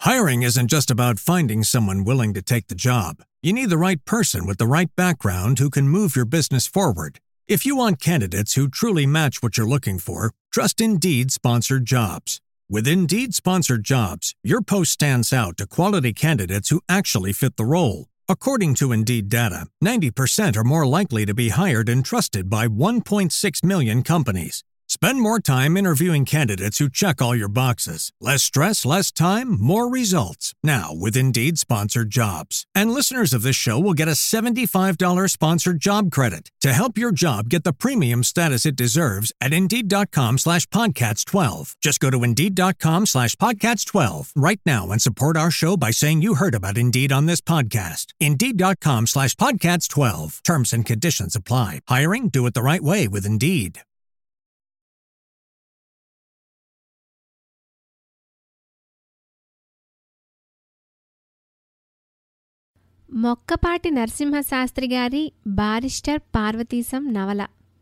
Hiring isn't just about finding someone willing to take the job. You need the right person with the right background who can move your business forward. If you want candidates who truly match what you're looking for, trust Indeed Sponsored Jobs. With Indeed Sponsored Jobs, your post stands out to quality candidates who actually fit the role. According to Indeed data, 90% are more likely to be hired and trusted by 1.6 million companies. Spend more time interviewing candidates who check all your boxes. Less stress, less time, more results. Now with Indeed Sponsored Jobs. And listeners of this show will get a $75 sponsored job credit to help your job get the premium status it deserves at Indeed.com/Podcats12. Just go to Indeed.com/Podcats12 right now and support our show by saying you heard about Indeed on this podcast. Indeed.com/Podcats12. Terms and conditions apply. Hiring? Do it the right way with Indeed. Mokkapati Narasimha Sastry గారి barrister Parvateesam నవల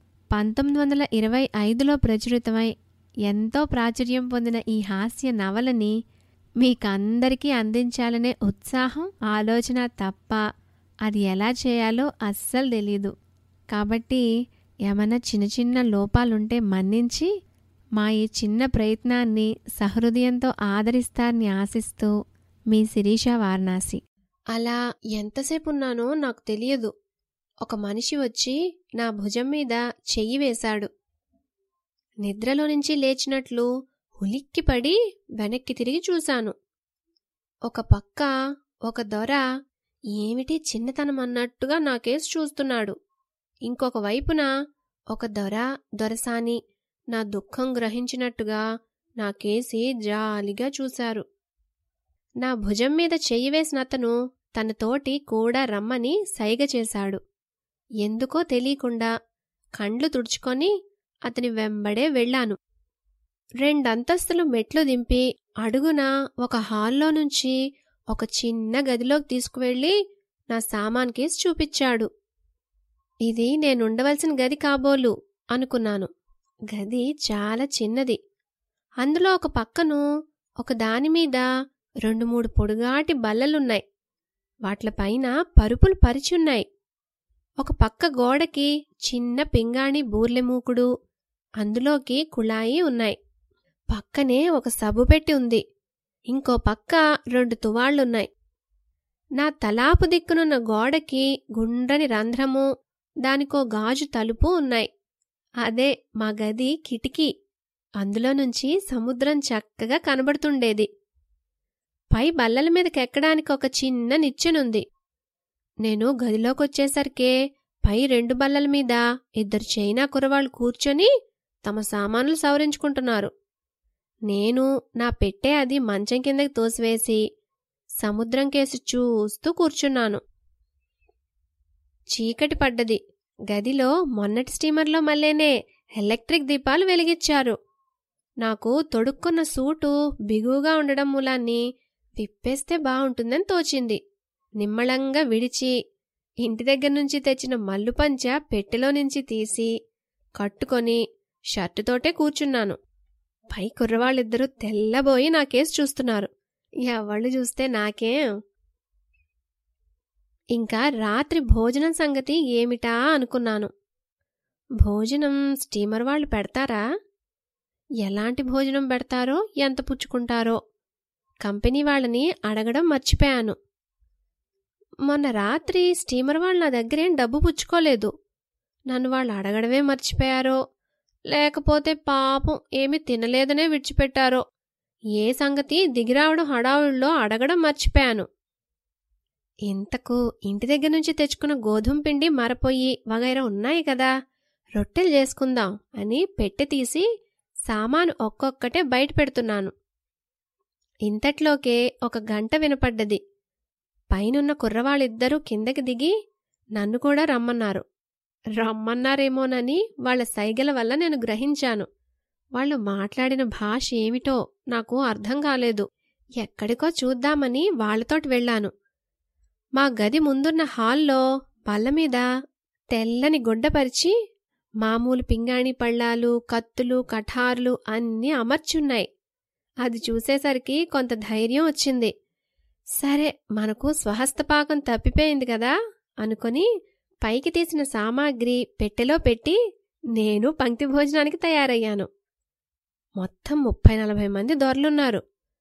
1925లో ప్రచురితమై ఎంతో ప్రాచుర్యం పొందిన ఈ హాస్య నవలని మీకందరికీ అందించాలనే ఉత్సాహం, ఆలోచన తప్ప అది ఎలా చేయాలో అస్సలు తెలీదు. కాబట్టి ఏమైనా చిన్న చిన్న లోపాలుంటే మన్నించి మా ఈ చిన్న ప్రయత్నాన్ని సహృదయంతో ఆదరిస్తారని ఆశిస్తూ మీ శిరీష వారణాసి. అలా ఎంతసేపు ఉన్నానో నాకు తెలియదు. ఒక మనిషి వచ్చి నా భుజం మీద చెయ్యి వేశాడు. నిద్రలో నుంచి లేచినట్లు ఉలిక్కిపడి వెనక్కి తిరిగి చూశాను. ఒక పక్క ఒక దొర ఏమిటి చిన్నతనం అన్నట్టుగా నాకేసి చూస్తున్నాడు. ఇంకొక వైపున ఒక దొరసాని నా దుఃఖం గ్రహించినట్టుగా నాకేసి జాలిగా చూశారు. నా భుజం మీద చెయ్యి వేసిన అతను తనతోటి కూడా రమ్మని సైగ చేశాడు. ఎందుకో తెలియకుండా కండ్లు తుడుచుకొని అతని వెంబడే వెళ్లాను. 2 అంతస్తులు మెట్లు దింపి అడుగున ఒక హాల్లో నుంచి ఒక చిన్న గదిలోకి తీసుకువెళ్లి నా సామాన్ కేసు చూపించాడు. ఇది నేనుండవలసిన గది కాబోలు అనుకున్నాను. గది చాలా చిన్నది. అందులో ఒక పక్కను ఒక దానిమీద 2-3 పొడుగాటి బల్లలున్నాయి. వాట్లపైన పరుపులు పరిచున్నాయి. ఒక పక్క గోడకి చిన్న పింగాణి బూర్లెమూకుడు, అందులోకి కుళాయి ఉన్నాయి. పక్కనే ఒక సబ్బు పెట్టి ఉంది. ఇంకో పక్క 2 తువాళ్లున్నాయి. నా తలాపు దిక్కునున్న గోడకి గుండ్రని రంధ్రము, దానికో గాజు తలుపు ఉన్నాయి. అదే మా గది కిటికీ. అందులో నుంచి సముద్రం చక్కగా కనబడుతుండేది. పై బల్లల మీదకెక్కడానికి ఒక చిన్న నిచ్చెనుంది. నేను గదిలోకొచ్చేసరికే పై 2 బల్లల మీద 2 చైనా కుర్రవాళ్లు కూర్చొని తమ సామానులు సవరించుకుంటున్నారు. నేను నా పెట్టె అది మంచం కిందకి తోసివేసి సముద్రం కేసి చూస్తూ కూర్చున్నాను. చీకటి పడ్డది. గదిలో మొన్నటి స్టీమర్లో మళ్ళేనే ఎలక్ట్రిక్ దీపాలు వెలిగించారు. నాకు తొడుక్కున్న సూటు బిగువుగా ఉండడం మూలాన్ని విప్పేస్తే బావుంటుందని తోచింది. నిమ్మళంగా విడిచి ఇంటి దగ్గర నుంచి తెచ్చిన మల్లుపంచ పెట్టెలో నుంచి తీసి కట్టుకొని షర్టుతోటే కూర్చున్నాను. పై కుర్రవాళ్ళిద్దరూ తెల్లబోయి నాకేసి చూస్తున్నారు. ఎవళ్ళు చూస్తే నాకేం. ఇంకా రాత్రి భోజనం సంగతి ఏమిటా అనుకున్నాను. భోజనం స్టీమర్ వాళ్ళు పెడతారా? ఎలాంటి భోజనం పెడతారో, ఎంత పుచ్చుకుంటారో కంపెనీ వాళ్ళని అడగడం మర్చిపోయాను. మొన్న రాత్రి స్టీమర్ వాళ్ళు నా దగ్గరేం డబ్బు పుచ్చుకోలేదు. నన్ను వాళ్ళు అడగడమే మర్చిపోయారో, లేకపోతే పాపం ఏమీ తినలేదనే విడిచిపెట్టారో, ఏ సంగతి దిగిరావడం హడావుల్లో అడగడం మర్చిపోయాను. ఇంతకు ఇంటి దగ్గర నుంచి తెచ్చుకున్న గోధుమ పిండి, మరపొయ్యి వగైరా ఉన్నాయి కదా, రొట్టెలు చేసుకుందాం అని పెట్టె తీసి సామాను ఒక్కొక్కటే బయట పెడుతున్నాను. ఇంతట్లోకే ఒక గంట వినపడ్డది. పైనున్న కుర్రవాళ్ళిద్దరూ కిందకి దిగి నన్ను కూడా రమ్మన్నారేమోనని వాళ్ల సైగల వల్ల నేను గ్రహించాను. వాళ్ళు మాట్లాడిన భాష ఏమిటో నాకు అర్థం కాలేదు. ఎక్కడికో చూద్దామని వాళ్లతోటి వెళ్లాను. మా గది ముందున్న హాల్లో బల్లమీద తెల్లని గుడ్డపరిచి మామూలు పింగాణి పళ్ళాలు, కత్తులు, కఠార్లు అన్నీ అమర్చున్నాయి. అది చూసేసరికి కొంత ధైర్యం వచ్చింది. సరే, మనకు స్వహస్తపాకం తప్పిపోయింది కదా అనుకుని పైకి తీసిన సామాగ్రి పెట్టెలో పెట్టి నేను పంక్తి భోజనానికి తయారయ్యాను. మొత్తం 30-40 మంది దొరలున్నారు.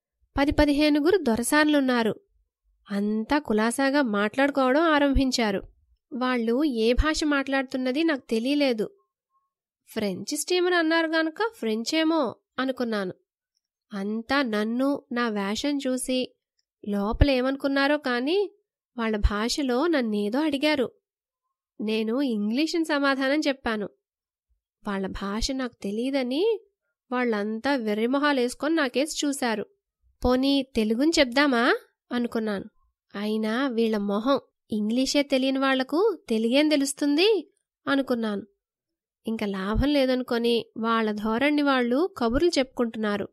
10-15 దొరసాన్లున్నారు. అంతా కులాసాగా మాట్లాడుకోవడం ఆరంభించారు. వాళ్ళు ఏ భాష మాట్లాడుతున్నది నాకు తెలియలేదు. ఫ్రెంచ్ స్టీమర్ అన్నారు గనుక ఫ్రెంచేమో అనుకున్నాను. అంతా నన్ను, నా వేషం చూసి లోపలేమనుకున్నారో కాని వాళ్ల భాషలో నన్నేదో అడిగారు. నేను ఇంగ్లీషుని సమాధానం చెప్పాను. వాళ్ల భాష నాకు తెలీదని వాళ్లంతా వెర్రిమొహాలేసుకొని నాకేసి చూశారు. పోనీ తెలుగుని చెప్దామా అనుకున్నాను. అయినా వీళ్ల మొహం ఇంగ్లీషే తెలియని వాళ్లకు తెలుగేం తెలుస్తుంది అనుకున్నాను. ఇంక లాభం లేదనుకొని వాళ్ల ధోరణి వాళ్లు కబుర్లు చెప్పుకుంటున్నారు.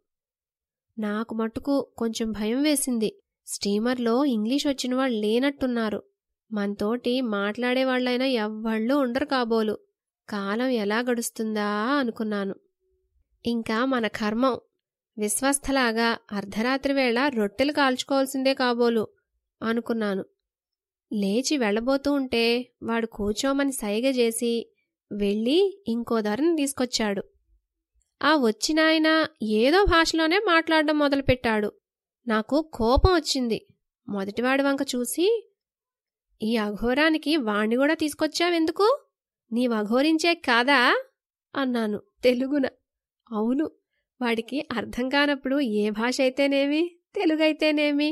నాకు మట్టుకు కొంచెం భయం వేసింది. స్టీమర్లో ఇంగ్లీష్ వచ్చిన వాళ్ళు లేనట్టున్నారు. మనతోటి మాట్లాడేవాళ్లైనా ఎవ్వళ్ళూ ఉండరు కాబోలు. కాలం ఎలా గడుస్తుందా అనుకున్నాను. ఇంకా మన కర్మం విశ్వస్థలాగా అర్ధరాత్రి వేళ రొట్టెలు కాల్చుకోవాల్సిందే కాబోలు అనుకున్నాను. లేచి వెళ్లబోతూ ఉంటే వాడు కూచోమని సైగ చేసి వెళ్ళి ఇంకో ధరని తీసుకొచ్చాడు. ఆ వచ్చినాయన ఏదో భాషలోనే మాట్లాడడం మొదలుపెట్టాడు. నాకు కోపం వచ్చింది. మొదటివాడి వంక చూసి, ఈ అఘోరానికి వాణ్ణి కూడా తీసుకొచ్చావెందుకు? నీవు అఘోరించే కాదా అన్నాను తెలుగున. అవును, వాడికి అర్థం కానప్పుడు ఏ భాష అయితేనేమి, తెలుగైతేనేమి.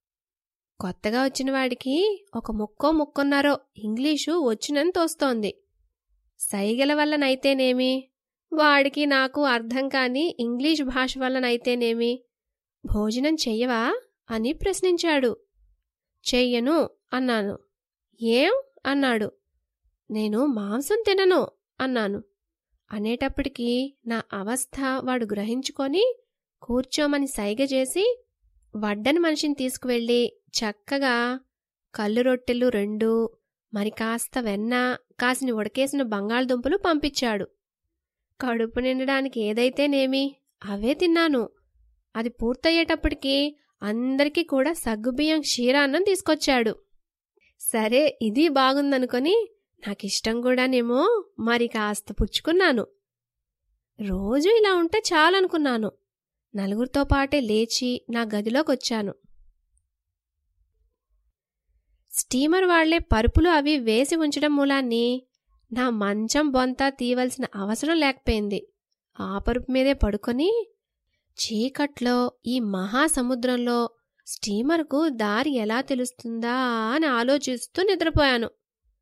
కొత్తగా వచ్చిన వాడికి ఒక ముక్కొన్నరో ఇంగ్లీషు వచ్చునని తోస్తోంది. సైగల వల్లనైతేనేమి, వాడికి నాకు అర్థం కాని ఇంగ్లీష్ భాష వల్లనైతేనేమి, భోజనం చెయ్యవా అని ప్రశ్నించాడు. చెయ్యను అన్నాను. ఏం అన్నాడు. నేను మాంసం తినను అన్నాను. అనేటప్పటికీ నా అవస్థ వాడు గ్రహించుకొని కూర్చోమని సైగ చేసి వడ్డని మనిషిని తీసుకువెళ్ళి చక్కగా కల్లు రొట్టెలు 2, మరి కాస్త వెన్న, కాసిని ఉడకేసిన బంగాళదుంపలు పంపించాడు. కడుపు నిండడానికి ఏదైతేనేమి అవే తిన్నాను. అది పూర్తయ్యేటప్పటికీ అందరికీ కూడా సగ్గుబియ్యం క్షీరాన్నం తీసుకొచ్చాడు. సరే, ఇది బాగుందనుకొని నాకిష్టం కూడానేమో మరి కాస్త పుచ్చుకున్నాను. రోజూ ఇలా ఉంటే చాలనుకున్నాను. నలుగురితో పాటే లేచి నా గదిలోకొచ్చాను. స్టీమర్ వాళ్లే పరుపులు అవి వేసి ఉంచడం మూలాన్ని నా మంచం బొంత తీయవలసిన అవసరం లేకపోయింది. ఆ పరుపు మీదే పడుకొని చీకట్లో ఈ మహాసముద్రంలో స్టీమర్కు దారి ఎలా తెలుస్తుందా అని ఆలోచిస్తూ నిద్రపోయాను.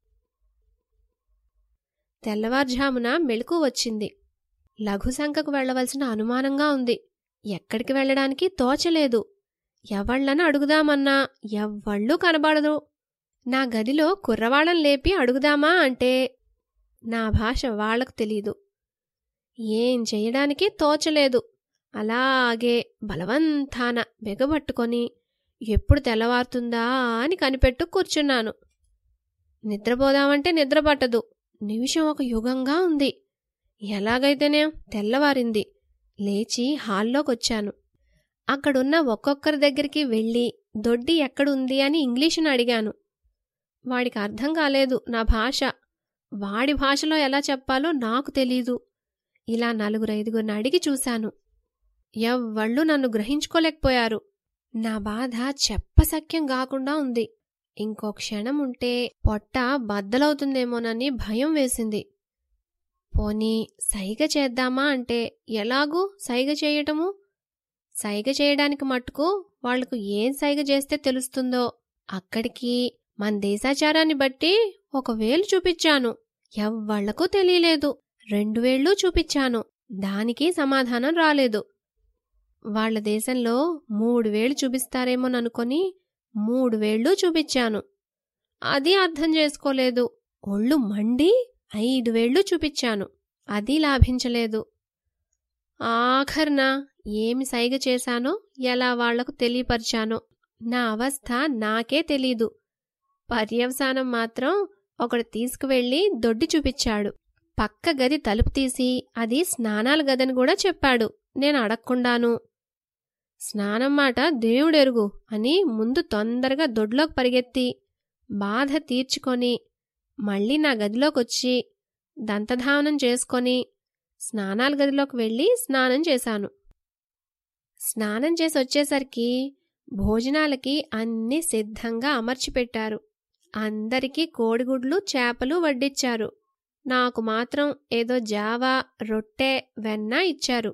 తెల్లవారుజామున మెలకువ వచ్చింది. లఘుశంకకు వెళ్లవలసిన అనుమానంగా ఉంది. ఎక్కడికి వెళ్లడానికి తోచలేదు. ఎవళ్లని అడుగుదామన్నా ఎవ్వళ్ళూ కనబడదు. నా గదిలో కుర్రవాళ్ళని లేపి అడుగుదామా అంటే నా భాష వాళ్లకు తెలీదు. ఏం చెయ్యడానికి తోచలేదు. అలాగే బలవంతాన బెగబట్టుకొని ఎప్పుడు తెల్లవారుతుందా అని కనిపెట్టు కూర్చున్నాను. నిద్రపోదామంటే నిద్రపట్టదు. నిమిషం ఒక యుగంగా ఉంది. ఎలాగైతేనే తెల్లవారింది. లేచి హాల్లోకొచ్చాను. అక్కడున్న ఒక్కొక్కరి దగ్గరికి వెళ్ళి దొడ్డి ఎక్కడుంది అని ఇంగ్లీషును అడిగాను. వాడికి అర్థం కాలేదు నా భాష. వాడి భాషలో ఎలా చెప్పాలో నాకు తెలీదు. ఇలా 4-5 అడిగి చూశాను. ఎవ్వళ్ళు నన్ను గ్రహించుకోలేకపోయారు. నా బాధ చెప్పసఖ్యం కాకుండా ఉంది. ఇంకో క్షణం ఉంటే పొట్ట బద్దలవుతుందేమోనని భయం వేసింది. పోనీ సైగ చేద్దామా అంటే ఎలాగూ సైగ చేయటము? సైగ చేయడానికి మట్టుకు వాళ్లకు ఏం సైగ చేస్తే తెలుస్తుందో. అక్కడికి మన దేశాచారాన్ని బట్టి 1 వేలు చూపించాను. ఎవ్వళ్లకు తెలియలేదు. 2 వేళ్ళు చూపించాను. దానికి సమాధానం రాలేదు. వాళ్ల దేశంలో 3 వేలు చూపిస్తారేమోననుకొని 3 వేళ్ళు చూపించాను. అది అర్థం చేసుకోలేదు. ఒళ్ళు మండి 5 వేళ్ళు చూపించాను. అది లాభించలేదు. ఆఖర్న ఏమి సైగ చేశానో, ఎలా వాళ్లకు తెలియపరిచానో నా అవస్థ నాకే తెలీదు. పర్యవసానం మాత్రం ఒకడు తీసుకువెళ్లి దొడ్డి చూపించాడు. పక్క గది తలుపు తీసి అది స్నానాల గదని కూడా చెప్పాడు, నేను అడగకుండాను. స్నానం మాట దేవుడెరుగు అని ముందు తొందరగా దొడ్లోకి పరిగెత్తి బాధ తీర్చుకొని మళ్ళీ నా గదిలోకొచ్చి దంతధావనం చేసుకొని స్నానాల గదిలోకి వెళ్ళి స్నానం చేశాను. స్నానం చేసి వచ్చేసరికి భోజనాలకి అన్నీ సిద్ధంగా అమర్చిపెట్టారు. అందరికీ కోడిగుడ్లు చేపలు వడ్డిచ్చారు. నాకు మాత్రం ఏదో జావా, రొట్టె, వెన్న ఇచ్చారు.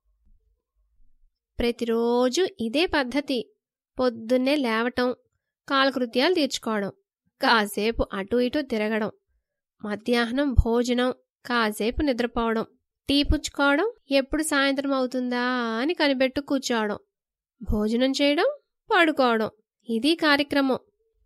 ప్రతిరోజు ఇదే పద్ధతి. పొద్దున్నే లేవటం, కాలకృత్యాలు తీర్చుకోవడం, కాసేపు అటూ ఇటూ తిరగడం, మధ్యాహ్నం భోజనం, కాసేపు నిద్రపోవడం, టీ పుచ్చుకోవడం, ఎప్పుడు సాయంత్రం అవుతుందా అని కనిపెట్టు కూర్చోవడం, భోజనం చేయడం, పడుకోవడం. ఇది కార్యక్రమం.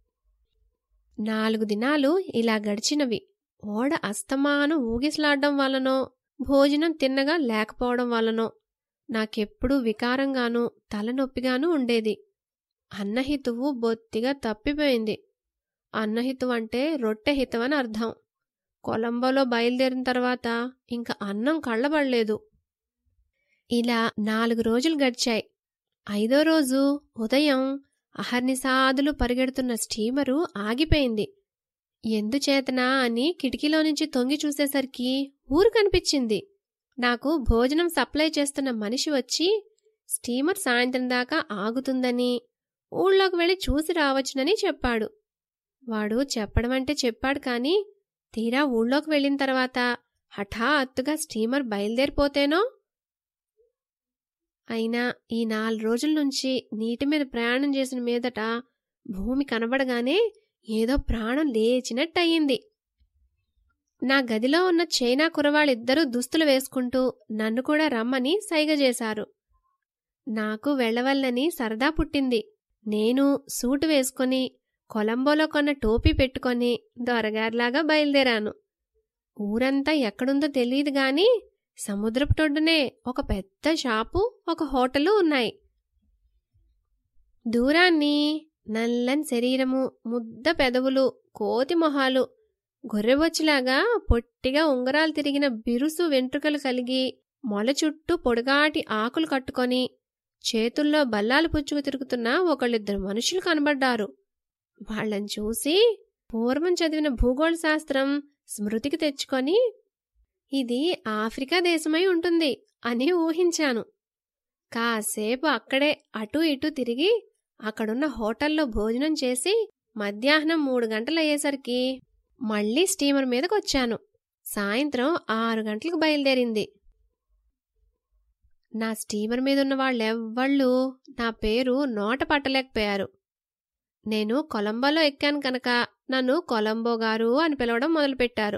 4 దినాలు ఇలా గడిచినవి. ఓడ అస్తమానం ఊగిసలాడ్డం వల్లనో, భోజనం తిన్నగా లేకపోవడం వల్లనో నాకెప్పుడూ వికారంగానూ తలనొప్పిగానూ ఉండేది. అన్నహితువు బొత్తిగా తప్పిపోయింది. అన్నహితువు అంటే రొట్టె హితవని అర్థం. కొలంబోలో బయలుదేరిన తర్వాత ఇంక అన్నం కళ్ళబడలేదు. ఇలా 4 రోజులు గడిచాయి. 5వ రోజు ఉదయం అహర్నిశాదులు పరిగెడుతున్న స్టీమరు ఆగిపోయింది. ఎందుచేతనా అని కిటికీలో నుంచి తొంగి చూసేసరికి ఊరు కనిపించింది. నాకు భోజనం సప్లై చేస్తున్న మనిషి వచ్చి స్టీమర్ సాయంత్రం దాకా ఆగుతుందని, ఊళ్ళోకి వెళ్ళి చూసి రావచ్చునని చెప్పాడు. వాడు చెప్పడమంటే చెప్పాడు కాని తీరా ఊళ్ళోకి వెళ్ళిన తర్వాత హఠాత్తుగా స్టీమర్ బయలుదేరిపోతేనో. అయినా ఈ 4 రోజుల నుంచి నీటి మీద ప్రయాణం చేసిన మీదట భూమి కనబడగానే ఏదో ప్రాణం లేచినట్టయింది. నా గదిలో ఉన్న చైనా కురవాళ్ళిద్దరూ దుస్తులు వేసుకుంటూ నన్ను కూడా రమ్మని సైగ చేశారు. నాకు వెళ్లవల్లని సరదా పుట్టింది. నేను సూటు వేసుకొని కొలంబోలో కొన్న టోపీ పెట్టుకొని దొరగారిలాగా బయలుదేరాను. ఊరంతా ఎక్కడుందో తెలియదు గాని సముద్రపు టొడ్డునే ఒక పెద్ద షాపు, ఒక హోటలు ఉన్నాయి. దూరాన్ని నల్లని శరీరము, ముద్ద పెదవులు, కోతి మొహాలు, గొర్రెబొచ్చిలాగా పొట్టిగా ఉంగరాలు తిరిగిన బిరుసు వెంట్రుకలు కలిగి మొల చుట్టూ పొడుగాటి ఆకులు కట్టుకొని చేతుల్లో బల్లాలు పుచ్చుకు తిరుగుతున్న ఒకళ్ళిద్దరు మనుషులు కనబడ్డారు. వాళ్ళని చూసి పూర్వం చదివిన భూగోళ శాస్త్రం స్మృతికి తెచ్చుకొని ఇది ఆఫ్రికా దేశమై ఉంటుంది అని ఊహించాను. కాసేపు అక్కడే అటూ ఇటూ తిరిగి అక్కడున్న హోటల్లో భోజనం చేసి మధ్యాహ్నం 3 గంటలయ్యేసరికి మళ్లీ స్టీమర్ మీదకొచ్చాను. సాయంత్రం 6 గంటలకు బయలుదేరింది. నా స్టీమర్ మీదున్న వాళ్ళెవ్వళ్ళూ నా పేరు నోట పట్టలేకపోయారు. నేను కొలంబోలో ఎక్కాను కనుక నన్ను కొలంబో గారు అని పిలవడం మొదలుపెట్టారు.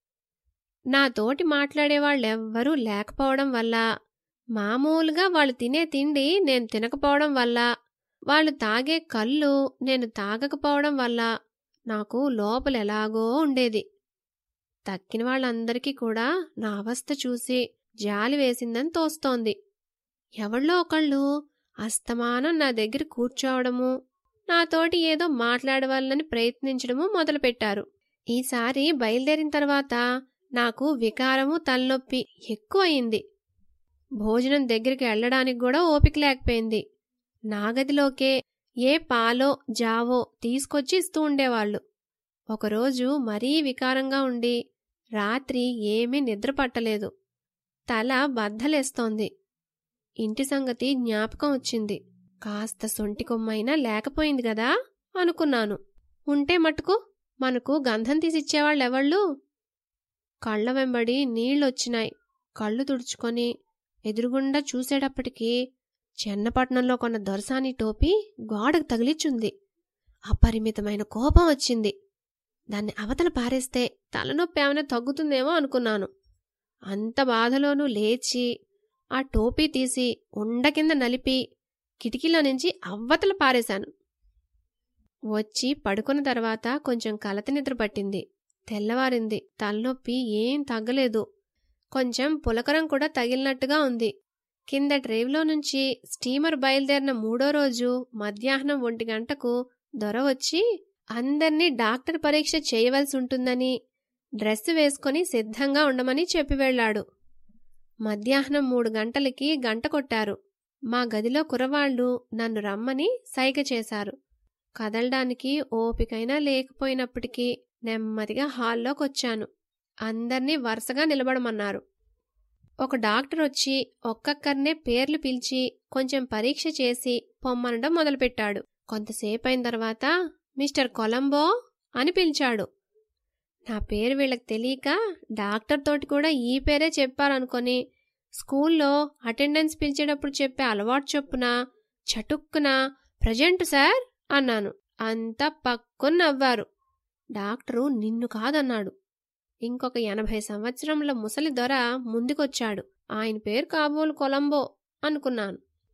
నాతోటి మాట్లాడేవాళ్ళెవ్వరూ లేకపోవడం వల్ల, మామూలుగా వాళ్ళు తినే తిండి నేను తినకపోవడం వల్ల, వాళ్ళు తాగే కళ్ళు నేను తాగకపోవడం వల్ల నాకు లోపలెలాగో ఉండేది. తక్కిన వాళ్ళందరికీ కూడా నా అవస్థ చూసి జాలి వేసిందని తోస్తోంది. ఎవళ్ళో ఒకళ్ళు అస్తమానం నా దగ్గర కూర్చోవడము, నాతోటి ఏదో మాట్లాడవాలని ప్రయత్నించడము మొదలుపెట్టారు. ఈసారి బయలుదేరిన తర్వాత నాకు వికారము, తలనొప్పి ఎక్కువయింది. భోజనం దగ్గరికి వెళ్లడానికి కూడా ఓపిక లేకపోయింది. నా గదిలోకే ఏ పాలో జావో తీసుకొచ్చి ఇస్తూ ఉండేవాళ్లు. ఒకరోజు మరీ వికారంగా ఉండి రాత్రి ఏమీ నిద్ర పట్టలేదు. తల బద్దలేస్తోంది. ఇంటి సంగతి జ్ఞాపకం వచ్చింది. కాస్త సొంటి కొమ్మైనా లేకపోయింది గదా అనుకున్నాను. ఉంటే మటుకు మనకు గంధం తీసిచ్చేవాళ్ళెవళ్ళు? కళ్ల వెంబడి నీళ్లొచ్చినాయి. కళ్ళు తుడుచుకొని ఎదురుగుండా చూసేటప్పటికీ చెన్నపట్నంలో కొన్న దొరసాని టోపీ గోడకు తగిలిచుంది. అపరిమితమైన కోపం వచ్చింది. దాన్ని అవతల పారేస్తే తలనొప్పి ఏమైనా తగ్గుతుందేమో అనుకున్నాను. అంత బాధలోనూ లేచి ఆ టోపీ తీసి ఉండ కింద నలిపి కిటికీలో నుంచి అవతల పారేశాను. వచ్చి పడుకున్న తర్వాత కొంచెం కలత నిద్ర పట్టింది. తెల్లవారింది. తలనొప్పి ఏం తగ్గలేదు. కొంచెం పులకరం కూడా తగిలినట్టుగా ఉంది. కింద డ్రైవ్లో నుంచి స్టీమర్ బయలుదేరిన 3వ రోజు మధ్యాహ్నం 1 గంటకు దొర వచ్చి అందర్నీ డాక్టర్ పరీక్ష చేయవలసి ఉంటుందని, డ్రెస్ వేసుకొని సిద్ధంగా ఉండమని చెప్పి వెళ్లాడు. మధ్యాహ్నం 3 గంటలకి గంట కొట్టారు. మా గదిలో కుర్రవాళ్ళు నన్ను రమ్మని సైగ చేశారు. కదలడానికి ఓపికైనా లేకపోయినప్పటికీ నెమ్మదిగా హాల్లోకొచ్చాను. అందర్నీ వరుసగా నిలబడమన్నారు. ఒక డాక్టర్ వచ్చి ఒక్కొక్కరినే పేర్లు పిలిచి కొంచెం పరీక్ష చేసి పొమ్మనడం మొదలుపెట్టాడు. కొంతసేపైన తర్వాత మిస్టర్ కొలంబో అని పిలిచాడు. నా పేరు వీళ్ళకి తెలియక డాక్టర్ తోటి కూడా ఈ పేరే చెప్పారనుకొని స్కూల్లో అటెండెన్స్ పిలిచేటప్పుడు చెప్పే అలవాటు చొప్పున చటుక్కున ప్రజెంట్ సార్ అన్నాను. అంతా పక్కున నవ్వారు. డాక్టరు నిన్ను కాదన్నాడు. ఇంకొక 80 సంవత్సరముల ముసలి దొర ముందుకొచ్చాడు. ఆయన పేరు కాబోలు కొలంబో అనుకున్నాను.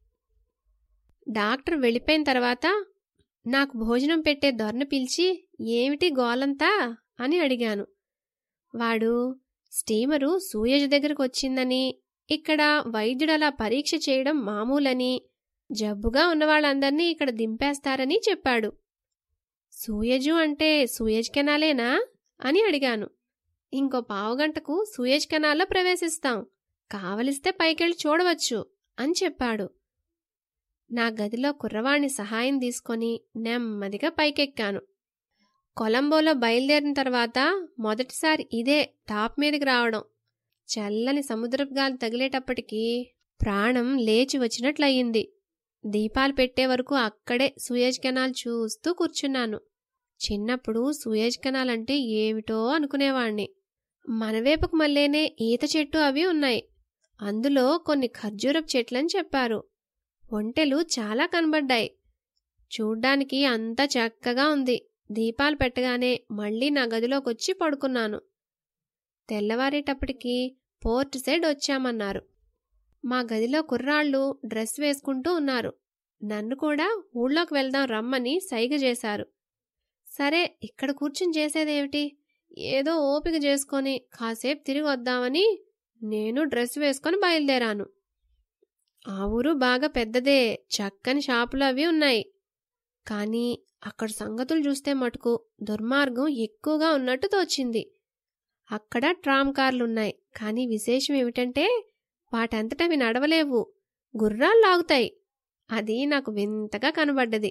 డాక్టర్ వెళ్ళిపోయిన తర్వాత నాకు భోజనం పెట్టే దొరను పిలిచి ఏమిటి గోలంతా అని అడిగాను. వాడు స్టీమరు సూయజ్ దగ్గరకు వచ్చిందని, ఇక్కడ వైద్యుడలా పరీక్ష చేయడం మామూలని, జబ్బుగా ఉన్నవాళ్ళందర్నీ ఇక్కడ దింపేస్తారని చెప్పాడు. సూయజు అంటే సూయజ్ కెనాలేనా అని అడిగాను. ఇంకో పావుగంటకు సూయజ్ కెనాల్లో ప్రవేశిస్తాం, కావలిస్తే పైకెళ్ళి చూడవచ్చు అని చెప్పాడు. నా గదిలో కుర్రవాణ్ణి సహాయం తీసుకొని నెమ్మదిగా పైకెక్కాను. కొలంబోలో బయలుదేరిన తర్వాత మొదటిసారి ఇదే టాప్ మీదకి రావడం. చల్లని సముద్రపు గాలి తగిలేటప్పటికీ ప్రాణం లేచి వచ్చినట్లయింది. దీపాలు పెట్టే వరకు అక్కడే సూయజ్ కెనాల్ చూస్తూ కూర్చున్నాను. చిన్నప్పుడు సూయజ్ కెనాల్ అంటే ఏమిటో అనుకునేవాణ్ణి. మనవేపుకు మళ్ళేనే ఈత చెట్టు అవి ఉన్నాయి. అందులో కొన్ని ఖర్జూరపు చెట్లని చెప్పారు. ఒంటెలు చాలా కనబడ్డాయి. చూడ్డానికి అంతా చక్కగా ఉంది. దీపాలు పెట్టగానే మళ్లీ నా గదిలోకొచ్చి పడుకున్నాను. తెల్లవారేటప్పటికి పోర్ట్ సైడ్ వచ్చామన్నారు. మా గదిలో కుర్రాళ్ళు డ్రెస్ వేసుకుంటూ ఉన్నారు. నన్ను కూడా ఊళ్ళోకి వెళ్దాం రమ్మని సైగ చేశారు. సరే, ఇక్కడ కూర్చుని చేసేదేమిటి, ఏదో ఓపిక చేసుకొని కాసేపు తిరిగి వద్దామని నేను డ్రెస్ వేసుకొని బయలుదేరాను. ఆ ఊరు బాగా పెద్దదే, చక్కని షాపులు అవి ఉన్నాయి. కానీ అక్కడ సంగతులు చూస్తే మటుకు దుర్మార్గం ఎక్కువగా ఉన్నట్టు తోచింది. అక్కడ ట్రామ్ కార్లున్నాయి. కానీ విశేషం ఏమిటంటే వాటంతటవి నడవలేవు, గుర్రాలు లాగుతాయి. అది నాకు వింతగా కనబడ్డది.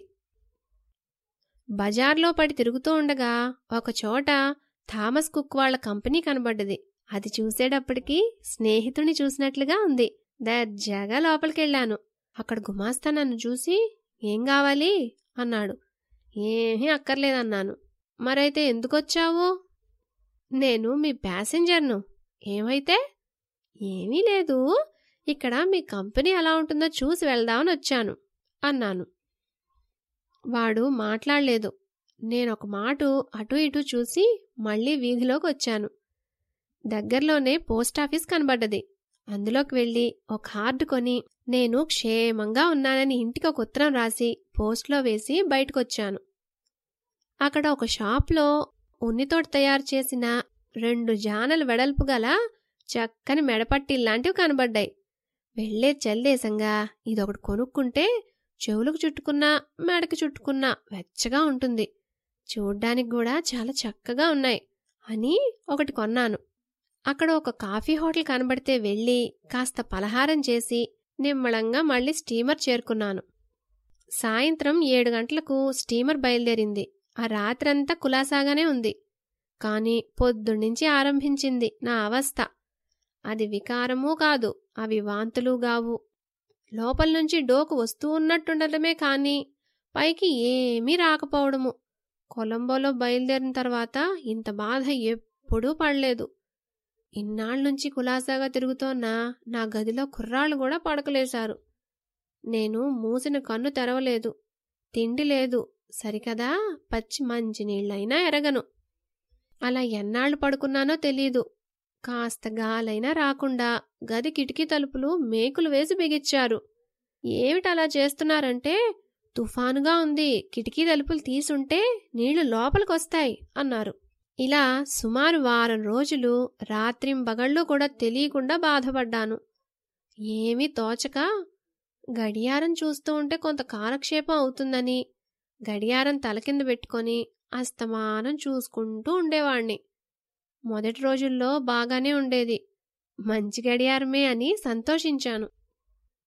బజార్లో పడి తిరుగుతూ ఉండగా ఒకచోట థామస్ కుక్ వాళ్ల కంపెనీ కనబడ్డది. అది చూసేటప్పటికి స్నేహితుని చూసినట్లుగా ఉంది. దర్జాగా లోపలికెళ్లాను. అక్కడ గుమాస్తా నన్ను చూసి ఏం కావాలి అన్నాడు. ఏమీ అక్కర్లేదన్నాను. మరైతే ఎందుకొచ్చావు? నేను మీ ప్యాసింజర్ను. ఏమైతే? ఏమీ లేదు, ఇక్కడ మీ కంపెనీ ఎలా ఉంటుందో చూసి వెళ్దామని వచ్చాను అన్నాను. వాడు మాట్లాడలేదు. నేనొక మాటు అటూ ఇటూ చూసి మళ్లీ వీధిలోకి వచ్చాను. దగ్గర్లోనే పోస్టాఫీస్ కనబడ్డది. అందులోకి వెళ్లి ఒక కార్డు కొని నేను క్షేమంగా ఉన్నానని ఇంటికి ఒక ఉత్తరం రాసి పోస్ట్లో వేసి బయటకొచ్చాను. అక్కడ ఒక షాప్లో ఉన్నితోటి తయారు చేసిన 2 జానలు వెడల్పు గల చక్కని మెడపట్టిల్లాంటివి కనబడ్డాయి. వెళ్లే చల్దేశంగా ఇదొకటి కొనుక్కుంటే చెవులకు చుట్టుకున్నా మెడకి చుట్టుకున్నా వెచ్చగా ఉంటుంది, చూడ్డానికి కూడా చాలా చక్కగా ఉన్నాయి అని ఒకటి కొన్నాను. అక్కడ ఒక కాఫీ హోటల్ కనబడితే వెళ్లి కాస్త పలహారం చేసి నిమ్మళంగా మళ్లీ స్టీమర్ చేరుకున్నాను. సాయంత్రం 7 గంటలకు స్టీమర్ బయలుదేరింది. ఆ రాత్రంతా కులాసాగానే ఉంది. కాని పొద్దున్నుంచి ఆరంభించింది నా అవస్థ. అది వికారమూ కాదు, అవి వాంతులుగావు. లోపల్నుంచి డోకు వస్తూ ఉన్నట్టుండటమే కాని పైకి ఏమీ రాకపోవడము. కొలంబోలో బయలుదేరిన తర్వాత ఇంత బాధ ఎప్పుడూ పడలేదు. ఇన్నాళ్లుంచి కులాసాగా తిరుగుతోన్న నా గదిలో కుర్రాళ్ళు కూడా పడకలేశారు. నేను మూసిన కన్ను తెరవలేదు. తిండి లేదు, సరికదా పచ్చి మంచినీళ్లైనా ఎరగను. అలా ఎన్నాళ్లు పడుకున్నానో తెలీదు. కాస్త గాలైనా రాకుండా గది కిటికీ తలుపులు మేకులు వేసి బిగిచ్చారు. ఏమిటలా చేస్తున్నారంటే, తుఫానుగా ఉంది, కిటికీ తలుపులు తీసుంటే నీళ్లు లోపలికొస్తాయి అన్నారు. ఇలా సుమారు వారం రోజులు రాత్రింబగళ్ళు కూడా తెలియకుండా బాధపడ్డాను. ఏమీ తోచక గడియారం చూస్తూ ఉంటే కొంత కాలక్షేపం అవుతుందని గడియారం తలకింద పెట్టుకొని అస్తమానం చూసుకుంటూ ఉండేవాణ్ణి. మొదటి రోజుల్లో బాగానే ఉండేది, మంచి గడియారమే అని సంతోషించాను.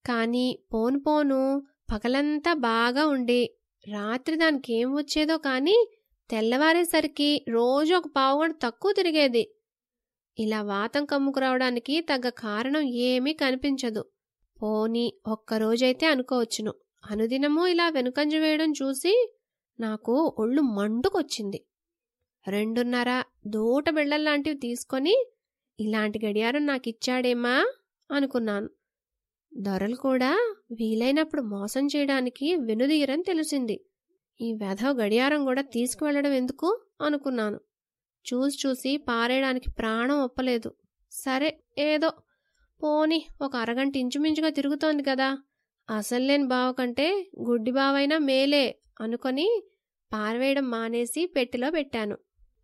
కాని పోను పోను పగలంతా బాగా ఉండి రాత్రి దానికేం వచ్చేదో కాని తెల్లవారేసరికి రోజు ఒక పావుగంట తక్కువ తిరిగేది. ఇలా వాతం కమ్ముకు రావడానికి తగ్గ కారణం ఏమీ కనిపించదు. పోనీ ఒక్కరోజైతే అనుకోవచ్చును. అనుదినమూ ఇలా వెనుకంజ వేయడం చూసి నాకు ఒళ్ళు మండుకొచ్చింది. 2.5 దూట బిళ్ళల్లాంటివి తీసుకొని ఇలాంటి గడియారం నాకిచ్చాడేమా అనుకున్నాను. దొరలు కూడా వీలైనప్పుడు మోసం చేయడానికి వెనుదీయరని తెలిసింది. ఈ వెధవ గడియారం కూడా తీసుకువెళ్లడం ఎందుకు అనుకున్నాను. చూసి పారేయడానికి ప్రాణం ఒప్పలేదు. సరే ఏదో పోని ఒక అరగంట ఇంచుమించుగా తిరుగుతోంది కదా, అసల్లేని బావ కంటే గుడ్డి బావైనా మేలే అనుకొని పారవేయడం మానేసి పెట్టెలో పెట్టాను.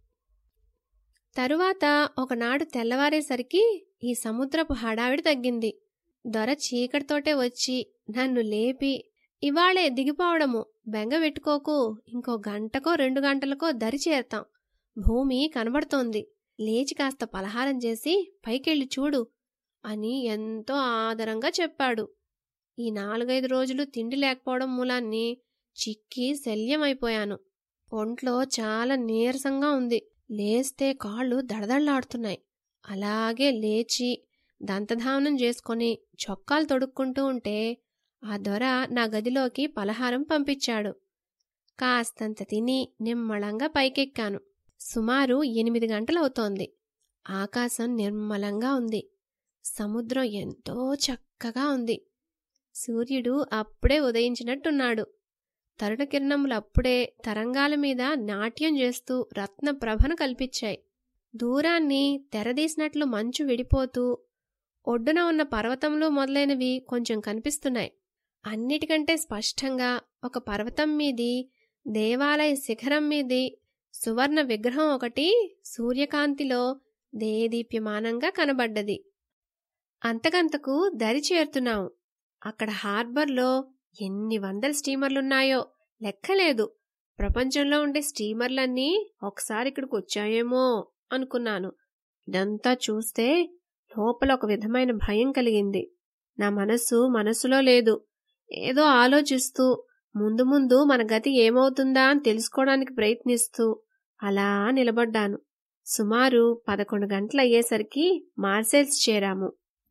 తరువాత ఒకనాడు తెల్లవారేసరికి ఈ సముద్రపు హడావిడి తగ్గింది. దొర చీకటితోటే వచ్చి నన్ను లేపి, ఇవాళే దిగిపోవడము, బెంగ పెట్టుకోకు, ఇంకో గంటకో 2 గంటలకో దరి చేరతాం, భూమి కనబడుతోంది, లేచి కాస్త పలహారం చేసి పైకెళ్ళి చూడు అని ఎంతో ఆదరంగా చెప్పాడు. ఈ 4-5 రోజులు తిండి లేకపోవడం మూలాన్ని చిక్కి శల్యమైపోయాను. ఒంట్లో చాలా నీరసంగా ఉంది. లేస్తే కాళ్ళు దడదళ్లాడుతున్నాయి. అలాగే లేచి దంతధావనం చేసుకుని చొక్కాలు తొడుక్కుంటూ ఉంటే ఆ దొర నా గదిలోకి పలహారం పంపించాడు. కాస్తంత తిని నిమ్మళంగా పైకెక్కాను. సుమారు 8 గంటలవుతోంది. ఆకాశం నిర్మలంగా ఉంది. సముద్రం ఎంతో చక్కగా ఉంది. సూర్యుడు అప్పుడే ఉదయించినట్టున్నాడు. తరుణ కిరణములు అప్పుడే తరంగాల మీద నాట్యం చేస్తూ రత్న ప్రభను కల్పించాయి. దూరాన్ని తెరదీసినట్లు మంచు విడిపోతూ ఒడ్డున ఉన్న పర్వతములు మొదలైనవి కొంచెం కనిపిస్తున్నాయి. అన్నిటికంటే స్పష్టంగా ఒక పర్వతం మీది, దేవాలయ శిఖరం మీది సువర్ణ విగ్రహం ఒకటి సూర్యకాంతిలో దేదీప్యమానంగా కనబడ్డది. అంతకంతకు దరి చేరుతున్నాం. అక్కడ హార్బర్లో ఎన్ని వందల స్టీమర్లున్నాయో లెక్కలేదు. ప్రపంచంలో ఉండే స్టీమర్లన్నీ ఒకసారి ఇక్కడికి వచ్చాయేమో అనుకున్నాను. ఇదంతా చూస్తే లోపల ఒక విధమైన భయం కలిగింది. నా మనసులో లేదు. ఏదో ఆలోచిస్తూ ముందు ముందు మన గతి ఏమవుతుందా అని తెలుసుకోవడానికి ప్రయత్నిస్తూ అలా నిలబడ్డాను. సుమారు 11 గంటలయ్యేసరికి మార్సేల్స్ చేరాము.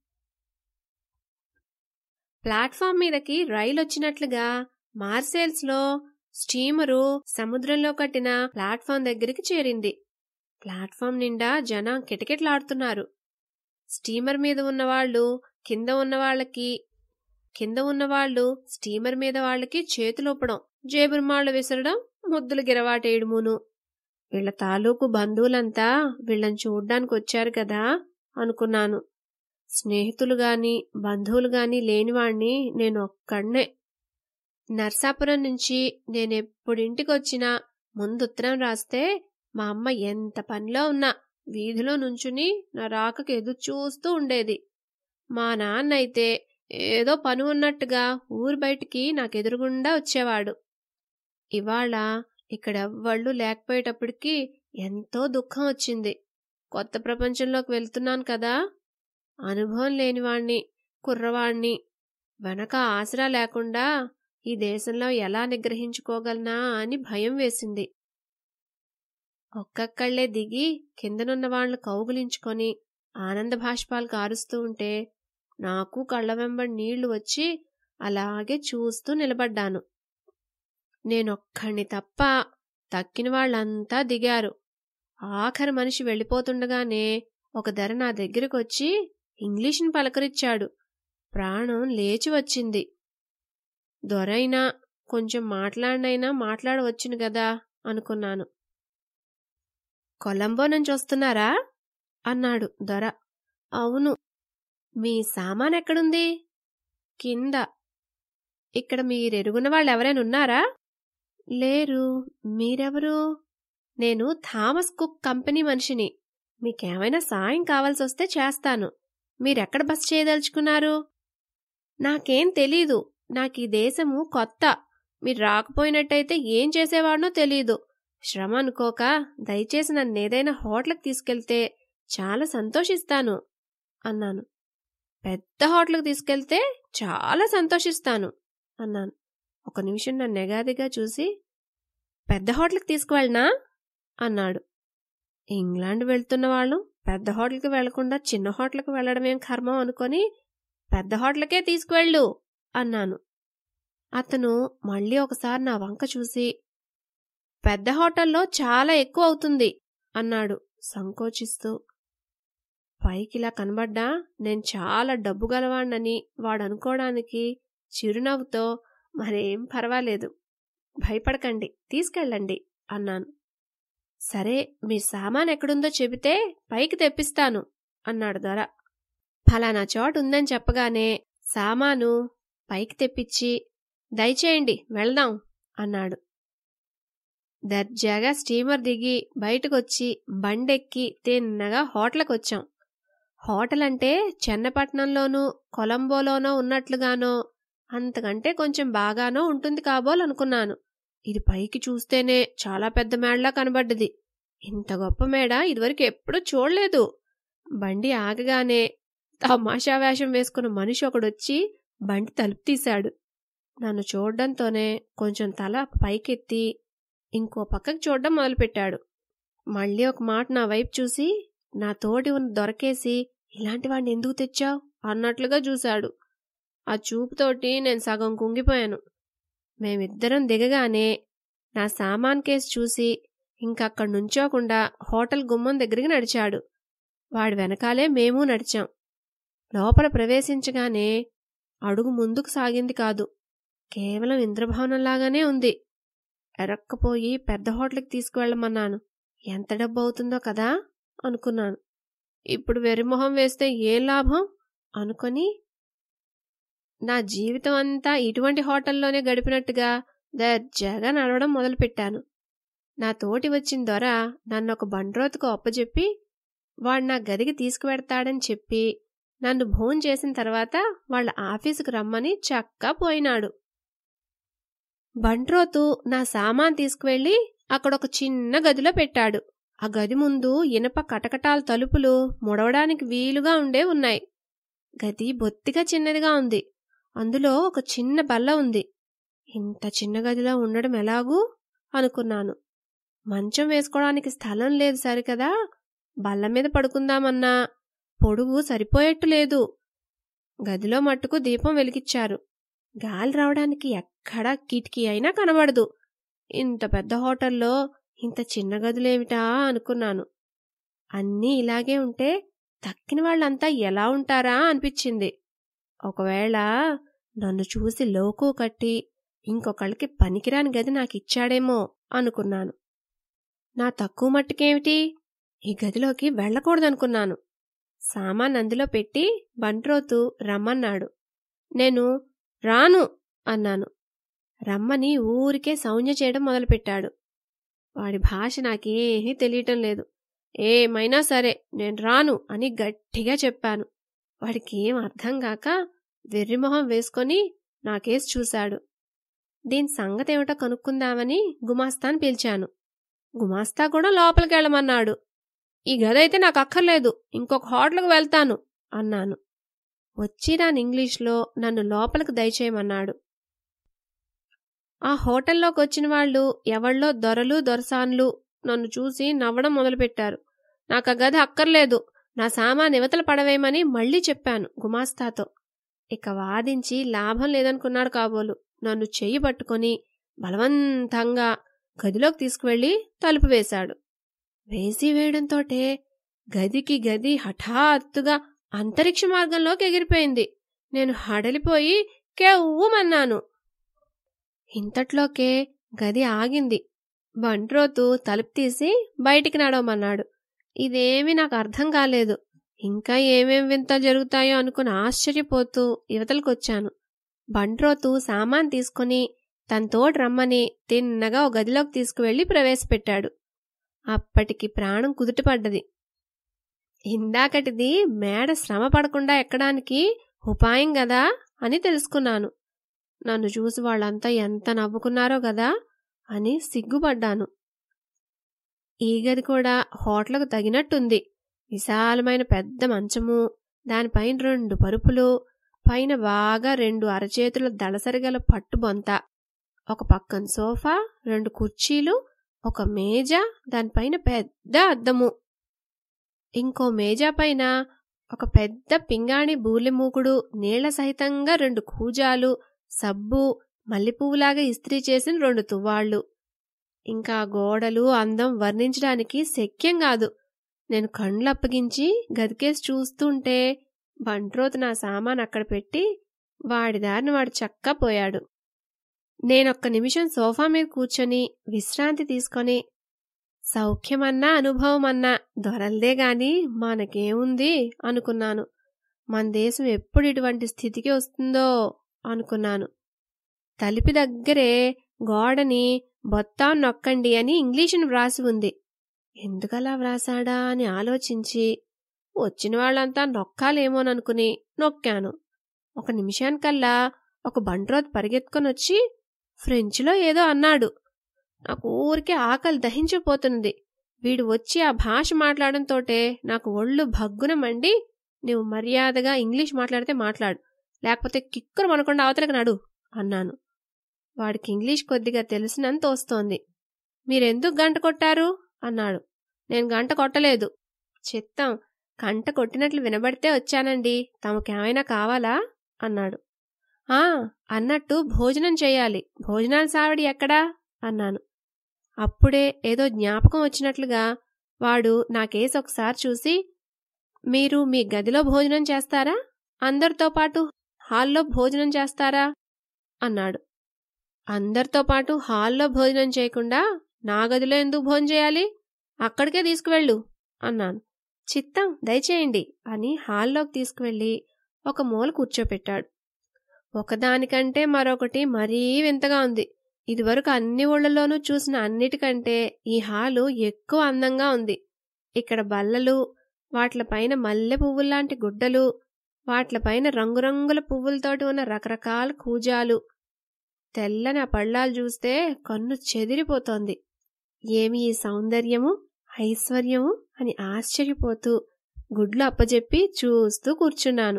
ప్లాట్ఫామ్ మీదకి రైలొచ్చినట్లుగా మార్సేల్స్లో స్టీమరు సముద్రంలో కట్టిన ప్లాట్ఫామ్ దగ్గరికి చేరింది. ప్లాట్ఫామ్ నిండా జనం కిటకిటలాడుతున్నారు. స్టీమర్ మీద ఉన్నవాళ్లు కింద ఉన్నవాళ్లు స్టీమర్ మీద వాళ్ళకి చేతులొప్పడం, జేబురుమాళ్లు విసరడం, ముద్దులు గిరవాటేయడమును. వీళ్ల తాలూకు బంధువులంతా వీళ్ళని చూడ్డానికి వచ్చారు కదా అనుకున్నాను. స్నేహితులు గాని బంధువులు గాని లేనివాణ్ణి నేను ఒక్కడ్నే. నర్సాపురం నుంచి నేనెప్పుడింటికొచ్చినా ముందు ఉత్తరం రాస్తే మా అమ్మ ఎంత పనిలో ఉన్నా వీధిలో నుంచుని నా రాకకు ఎదురు చూస్తూ ఉండేది. మా నాన్న అయితే ఏదో పని ఉన్నట్టుగా ఊరు బయటికి నాకెదురుగుండా వచ్చేవాడు. ఇవాళ ఇక్కడెవ్వళ్ళు లేకపోయేటప్పటికి ఎంతో దుఃఖం వచ్చింది. కొత్త ప్రపంచంలోకి వెళ్తున్నాను కదా, అనుభవం లేనివాణ్ణి, కుర్రవాణ్ణి, వెనక ఆసరా లేకుండా ఈ దేశంలో ఎలా నిగ్రహించుకోగలనా అని భయం వేసింది. ఒక్కళ్ళే దిగి కిందనున్న వాళ్లు కౌగులించుకొని ఆనంద భాష్పాలు కారుస్తూ ఉంటే నాకు కళ్ల వెంబడి నీళ్లు వచ్చి అలాగే చూస్తూ నిలబడ్డాను. నేనొక్కడిని తప్ప తక్కిన వాళ్లంతా దిగారు. ఆఖరి మనిషి వెళ్ళిపోతుండగానే ఒక ధర నా దగ్గరకొచ్చి ఇంగ్లీషుని పలకరిచ్చాడు. ప్రాణం లేచి వచ్చింది. దొరైనా కొంచెం మాట్లాడినైనా మాట్లాడవచ్చును గదా అనుకున్నాను. కొలంబో నుంచి వస్తున్నారా అన్నాడు దొర. అవును. మీ సామాన్ ఎక్కడుంది? కింద. ఇక్కడ మీరెరుగున వాళ్ళెవరైనా లేరు. మీరెవరు? నేను థామస్ కుక్ కంపెనీ మనిషిని. మీకేమైనా సాయం కావాల్సొస్తే చేస్తాను. మీరెక్కడ బస చేయదలుచుకున్నారు? నాకేం తెలీదు. నాకీ దేశము కొత్త. మీరు రాకపోయినట్టయితే ఏం చేసేవాడినో తెలీదు. శ్రమ అనుకోక దయచేసి నన్నేదైనా హోటల్కి తీసుకెళ్తే చాలా సంతోషిస్తాను అన్నాను. పెద్ద హోటల్కి తీసుకెళ్తే చాలా సంతోషిస్తాను అన్నాను. ఒక నిమిషం నన్ను ఎగాదిగా చూసి, పెద్ద హోటల్కి తీసుకువెళ్ళనా అన్నాడు. ఇంగ్లాండ్ వెళ్తున్న వాళ్ళం పెద్ద హోటల్కి వెళ్లకుండా చిన్న హోటల్కి వెళ్లడమేం కర్మం అనుకొని, పెద్ద హోటల్కే తీసుకువెళ్ళు అన్నాను. అతను మళ్ళీ ఒకసారి నా వంక చూసి, పెద్ద హోటల్లో చాలా ఎక్కువ అవుతుంది అన్నాడు సంకోచిస్తూ. పైకిలా కనబడ్డా నేను చాలా డబ్బు గలవాణ్ణని వాడనుకోవడానికి చిరునవ్వుతో, మరేం పర్వాలేదు, భయపడకండి, తీసుకెళ్ళండి అన్నాను. సరే, మీ సామాన్ ఎక్కడుందో చెబితే పైకి తెప్పిస్తాను అన్నాడు దొర. ఫలానా చోటు ఉందని చెప్పగానే సామాను పైకి తెప్పించి, దయచేయండి వెళ్దాం అన్నాడు. దర్జాగా స్టీమర్ దిగి బయటకొచ్చి బండెక్కి తిన్నగా హోటల్కొచ్చాం. హోటల్ అంటే చెన్నపట్నంలోనూ కొలంబోలోనో ఉన్నట్లుగానో అంతకంటే కొంచెం బాగానో ఉంటుంది కాబోలనుకున్నాను. ఇది పైకి చూస్తేనే చాలా పెద్ద మేడలా కనబడ్డది. ఇంత గొప్ప మేడ ఇదివరకు ఎప్పుడూ చూడలేదు. బండి ఆగగానే తమాషా వేషం వేసుకున్న మనిషి ఒకడొచ్చి బండి తలుపు తీశాడు. నన్ను చూడ్డంతోనే కొంచెం తల పైకెత్తి ఇంకో పక్కకి చూడ్డం మొదలుపెట్టాడు. మళ్ళీ ఒక మాట నా వైపు చూసి, నా తోటి ఉన్న దొరకేసి, ఇలాంటి వాడిని ఎందుకు తెచ్చావు అన్నట్లుగా చూశాడు. ఆ చూపుతోటి నేను సగం కుంగిపోయాను. మేమిద్దరం దిగగానే నా సామాన్ కేసు చూసి ఇంకక్కడి నుంచోకుండా హోటల్ గుమ్మం దగ్గరికి నడిచాడు. వాడి వెనకాలే మేము నడిచాం. లోపల ప్రవేశించగానే అడుగు ముందుకు సాగింది కాదు, కేవలం ఇంద్రభవనంలాగానే ఉంది. ఎరక్కపోయి పెద్ద హోటల్కి తీసుకువెళ్ళమన్నాను. ఎంత డబ్బు అవుతుందో కదా అనుకున్నాను. ఇప్పుడు వెర్రిమొహం వేస్తే ఏం లాభం అనుకొని నా జీవితం అంతా ఇటువంటి హోటల్లోనే గడిపినట్టుగా దర్జాగా నడవడం మొదలుపెట్టాను. నా తోటి వచ్చిన దొర నన్నొక బండ్రోతుకు అప్పచెప్పి వాడు నా గదికి తీసుకువెడతాడని చెప్పి నన్ను భోంచేసిన తర్వాత వాళ్ళ ఆఫీసుకు రమ్మని చక్కా పోయినాడు. బండ్రోతు నా సామాన్ తీసుకువెళ్లి అక్కడొక చిన్న గదిలో పెట్టాడు. ఆ గది ముందు ఇనప కటకటాల తలుపులు ముడవడానికి వీలుగా ఉండే ఉన్నాయి. గది బొత్తిగా చిన్నదిగా ఉంది. అందులో ఒక చిన్న బల్ల ఉంది. ఇంత చిన్న గదిలో ఉండడం ఎలాగూ అనుకున్నాను. మంచం వేసుకోవడానికి స్థలం లేదు సరికదా, బల్ల మీద పడుకుందామన్నా పొడుగు సరిపోయేట్టు లేదు. గదిలో మట్టుకు దీపం వెలిగిచ్చారు. గాలి రావడానికి ఎక్కడా కిటికీ అయినా కనబడదు. ఇంత పెద్ద హోటల్లో ఇంత చిన్న గదులేమిటా అనుకున్నాను. అన్నీ ఇలాగే ఉంటే తక్కిన వాళ్ళంతా ఎలా ఉంటారా అనిపించింది. ఒకవేళ నన్ను చూసి లోకు కట్టి ఇంకొకళ్ళకి పనికిరాని గది నాకిచ్చాడేమో అనుకున్నాను. నా తక్కువ మట్టుకేమిటి, ఈ గదిలోకి వెళ్లకూడదనుకున్నాను. సామాన్ అందులో పెట్టి బంట్రోతు రమ్మన్నాడు. నేను రాను అన్నాను. రమ్మని ఊరికే సౌజ్ఞ చేయడం మొదలుపెట్టాడు. వాడి భాష నాకేమీ తెలియటం లేదు. ఏమైనా సరే నేను రాను అని గట్టిగా చెప్పాను. వాడికి ఏం అర్థం కాక వెర్రిమొహం వేసుకొని నాకేసి చూశాడు. దీని సంగతేమిటో కనుక్కుందామని గుమాస్తాను పిలిచాను. గుమాస్తా కూడా లోపలికెళ్ళమన్నాడు. ఈ గదైతే నాకు అక్కర్లేదు, ఇంకొక హోటల్కి వెళ్తాను అన్నాను. వచ్చిరాని ఇంగ్లీష్లో నన్ను లోపలికి దయచేయమన్నాడు. ఆ హోటల్లోకి వచ్చిన వాళ్ళు ఎవళ్ళో దొరలు దొరసాన్లు నన్ను చూసి నవ్వడం మొదలుపెట్టారు. నాకు ఆ గది అక్కర్లేదు, నా సామాన్ ఇవతల పడవేయమని మళ్లీ చెప్పాను గుమాస్తాతో. ఇక వాదించి లాభం లేదనుకున్నాడు కాబోలు. నన్ను చెయ్యి పట్టుకొని బలవంతంగా గదిలోకి తీసుకువెళ్లి తలుపు వేశాడు. వేసి వేయడంతోటే గదికి గది హఠాత్తుగా అంతరిక్ష మార్గంలోకి ఎగిరిపోయింది. నేను హడలిపోయి కెవ్వుమన్నాను. ఇంతట్లోకే గది ఆగింది. బంట్రోతు తలుపు తీసి బయటికి నడవమన్నాడు. ఇదేమీ నాకు అర్థం కాలేదు. ఇంకా ఏమేం వింతలు జరుగుతాయో అనుకుని ఆశ్చర్యపోతూ యువతలకొచ్చాను. బంట్రోతు సామాన్ తీసుకుని తనతోటి రమ్మని తిన్నగా ఓ గదిలోకి తీసుకువెళ్లి ప్రవేశపెట్టాడు. అప్పటికి ప్రాణం కుదుటపడ్డది. ఇందాకటిది మేడ శ్రమ పడకుండా ఎక్కడానికి ఉపాయం గదా అని తెలుసుకున్నాను. నన్ను చూసి వాళ్ళంతా ఎంత నవ్వుకున్నారో గదా అని సిగ్గుపడ్డాను. ఈ గది కూడా హోటల్కు తగినట్టుంది. విశాలమైన పెద్ద మంచము, దానిపైన 2 పరుపులు, పైన బాగా 2 అరచేతుల దళసరిగల పట్టు బొంత, ఒక పక్కన సోఫా, 2 కుర్చీలు, ఒక మేజ, దానిపైన పెద్ద అద్దము, ఇంకో మేజా పైన ఒక పెద్ద పింగాణి బూలెమూకుడు, నీళ్ల సహితంగా 2 కూజాలు, సబ్బు, మల్లెపువ్వులాగా ఇస్త్రీ చేసిన 2 తువ్వాళ్లు. ఇంకా గోడలు అందం వర్ణించడానికి శక్యం కాదు. నేను కండ్లప్పగించి గదికేసి చూస్తుంటే బంట్రోతు నా సామాన్ అక్కడ పెట్టి వాడి దారిని వాడు చక్కా పోయాడు. నేనొక్క నిమిషం సోఫా మీద కూర్చొని విశ్రాంతి తీసుకొని, సౌఖ్యమన్నా అనుభవమన్నా దొరల్దే గాని మనకేముంది అనుకున్నాను. మన దేశం ఎప్పుడు ఇటువంటి స్థితికి వస్తుందో అనుకున్నాను. తలుపు దగ్గరే గోడని బొత్తాం నొక్కండి అని ఇంగ్లీషును వ్రాసి ఉంది. ఎందుకలా వ్రాసాడా అని ఆలోచించి వచ్చిన వాళ్ళంతా నొక్కాలేమోననుకుని నొక్కాను. 1 నిమిషానికల్లా ఒక బంట్రోత్ పరిగెత్తుకొనొచ్చి ఫ్రెంచ్లో ఏదో అన్నాడు. నాకు ఊరికే ఆకలి దహించిపోతుంది. వీడు వచ్చి ఆ భాష మాట్లాడంతోటే నాకు ఒళ్ళు భగ్గున మండి, నువ్వు మర్యాదగా ఇంగ్లీష్ మాట్లాడితే మాట్లాడు, లేకపోతే కిక్కురు మనకుండా అవతలకు నడు అన్నాను. వాడికి ఇంగ్లీష్ కొద్దిగా తెలిసినంత వస్తోంది. మీరెందుకు గంట కొట్టారు అన్నాడు. నేను గంట కొట్టలేదు. చిత్తం, గంట కొట్టినట్లు వినబడితే వచ్చానండి, తమకేమైనా కావాలా అన్నాడు. అన్నట్టు భోజనం చెయ్యాలి, భోజనాల సావిడి ఎక్కడా అన్నాను. అప్పుడే ఏదో జ్ఞాపకం వచ్చినట్లుగా వాడు నాకేసి ఒకసారి చూసి, మీరు మీ గదిలో భోజనం చేస్తారా, అందరితో పాటు హాల్లో భోజనం చేస్తారా అన్నాడు. అందరితో పాటు హాల్లో భోజనం చేయకుండా నా గదిలో ఎందుకు భోజనం చేయాలి, అక్కడికే తీసుకువెళ్ళు అన్నాను. చిత్తం, దయచేయండి అని హాల్లోకి తీసుకువెళ్ళి ఒక మూల కూర్చోపెట్టాడు. ఒకదానికంటే మరొకటి మరీ వింతగా ఉంది. ఇదివరకు అన్ని ఊళ్ళలోనూ చూసిన అన్నిటికంటే ఈ హాలు ఎక్కువ అందంగా ఉంది. ఇక్కడ బల్లలు, వాట్లపైన మల్లె పువ్వుల్లాంటి గుడ్డలు, వాట్లపైన రంగురంగుల పువ్వులతోటి ఉన్న రకరకాల కూజాలు, తెల్లని ఆ పళ్ళాలు చూస్తే కన్ను చెదిరిపోతోంది. ఏమి ఈ సౌందర్యము, ఐశ్వర్యము అని ఆశ్చర్యపోతూ గుడ్లు అప్పజెప్పి చూస్తూ కూర్చున్నాను.